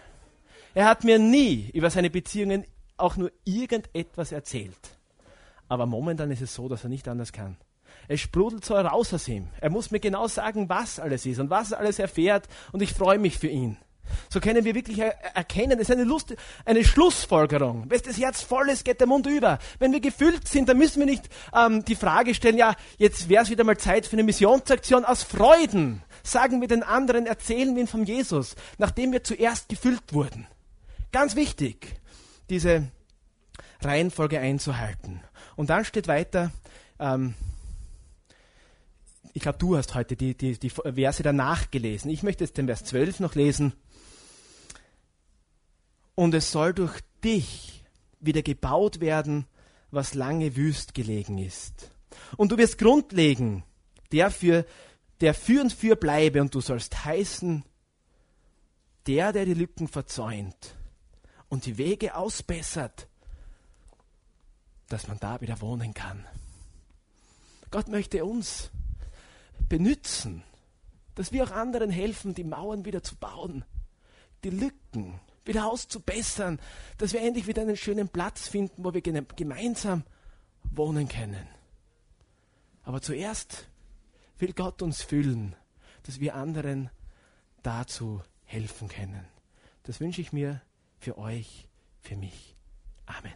nie über seine Beziehungen auch nur irgendetwas erzählt. Aber momentan ist es so, dass er nicht anders kann. Es sprudelt so raus aus ihm. Er muss mir genau sagen, was alles ist und was alles erfährt und ich freue mich für ihn. So können wir wirklich erkennen, es ist eine Schlussfolgerung. Wenn das Herz voll ist, geht der Mund über. Wenn wir gefüllt sind, dann müssen wir nicht die Frage stellen, ja, jetzt wäre es wieder mal Zeit für eine Missionsaktion. Aus Freuden sagen wir den anderen, erzählen wir ihnen von Jesus, nachdem wir zuerst gefüllt wurden. Ganz wichtig, diese Reihenfolge einzuhalten. Und dann steht weiter, ich glaube, du hast heute die Verse danach gelesen. Ich möchte jetzt den Vers 12 noch lesen. Und es soll durch dich wieder gebaut werden, was lange wüst gelegen ist. Und du wirst Grund legen, der für der für und für bleibe, und du sollst heißen, der die Lücken verzäunt und die Wege ausbessert, dass man da wieder wohnen kann. Gott möchte uns benützen, dass wir auch anderen helfen, die Mauern wieder zu bauen, die Lücken wieder auszubessern, dass wir endlich wieder einen schönen Platz finden, wo wir gemeinsam wohnen können. Aber zuerst will Gott uns füllen, dass wir anderen dazu helfen können. Das wünsche ich mir für euch, für mich. Amen.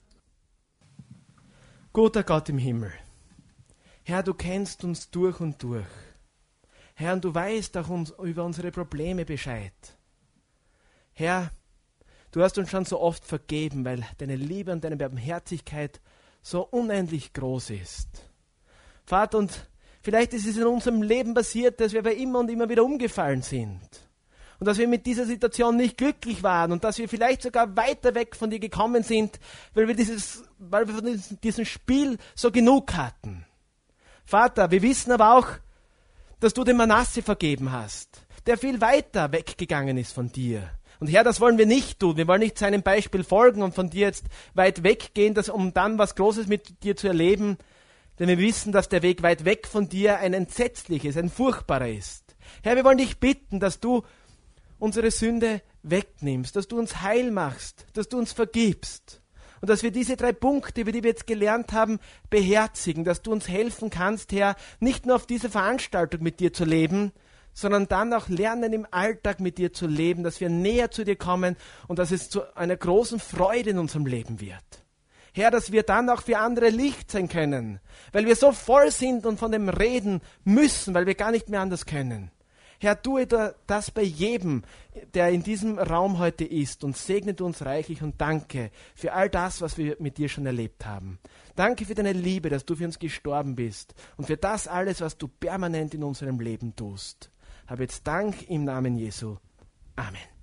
Guter Gott im Himmel, Herr, du kennst uns durch und durch. Herr, und du weißt auch über unsere Probleme Bescheid. Herr, du hast uns schon so oft vergeben, weil deine Liebe und deine Barmherzigkeit so unendlich groß ist. Vater, und vielleicht ist es in unserem Leben passiert, dass wir aber immer und immer wieder umgefallen sind. Und dass wir mit dieser Situation nicht glücklich waren und dass wir vielleicht sogar weiter weg von dir gekommen sind, weil wir von diesem Spiel so genug hatten. Vater, wir wissen aber auch, dass du dem Manasse vergeben hast, der viel weiter weggegangen ist von dir. Und Herr, das wollen wir nicht tun. Wir wollen nicht seinem Beispiel folgen und von dir jetzt weit weggehen, um dann was Großes mit dir zu erleben. Denn wir wissen, dass der Weg weit weg von dir ein entsetzliches, ein furchtbarer ist. Herr, wir wollen dich bitten, dass du unsere Sünde wegnimmst, dass du uns heil machst, dass du uns vergibst. Und dass wir diese 3 Punkte, über die wir jetzt gelernt haben, beherzigen, dass du uns helfen kannst, Herr, nicht nur auf dieser Veranstaltung mit dir zu leben, sondern dann auch lernen, im Alltag mit dir zu leben, dass wir näher zu dir kommen und dass es zu einer großen Freude in unserem Leben wird. Herr, dass wir dann auch für andere Licht sein können, weil wir so voll sind und von dem reden müssen, weil wir gar nicht mehr anders können. Herr, tue das bei jedem, der in diesem Raum heute ist, und segne du uns reichlich und danke für all das, was wir mit dir schon erlebt haben. Danke für deine Liebe, dass du für uns gestorben bist und für das alles, was du permanent in unserem Leben tust. Habe jetzt Dank im Namen Jesu. Amen.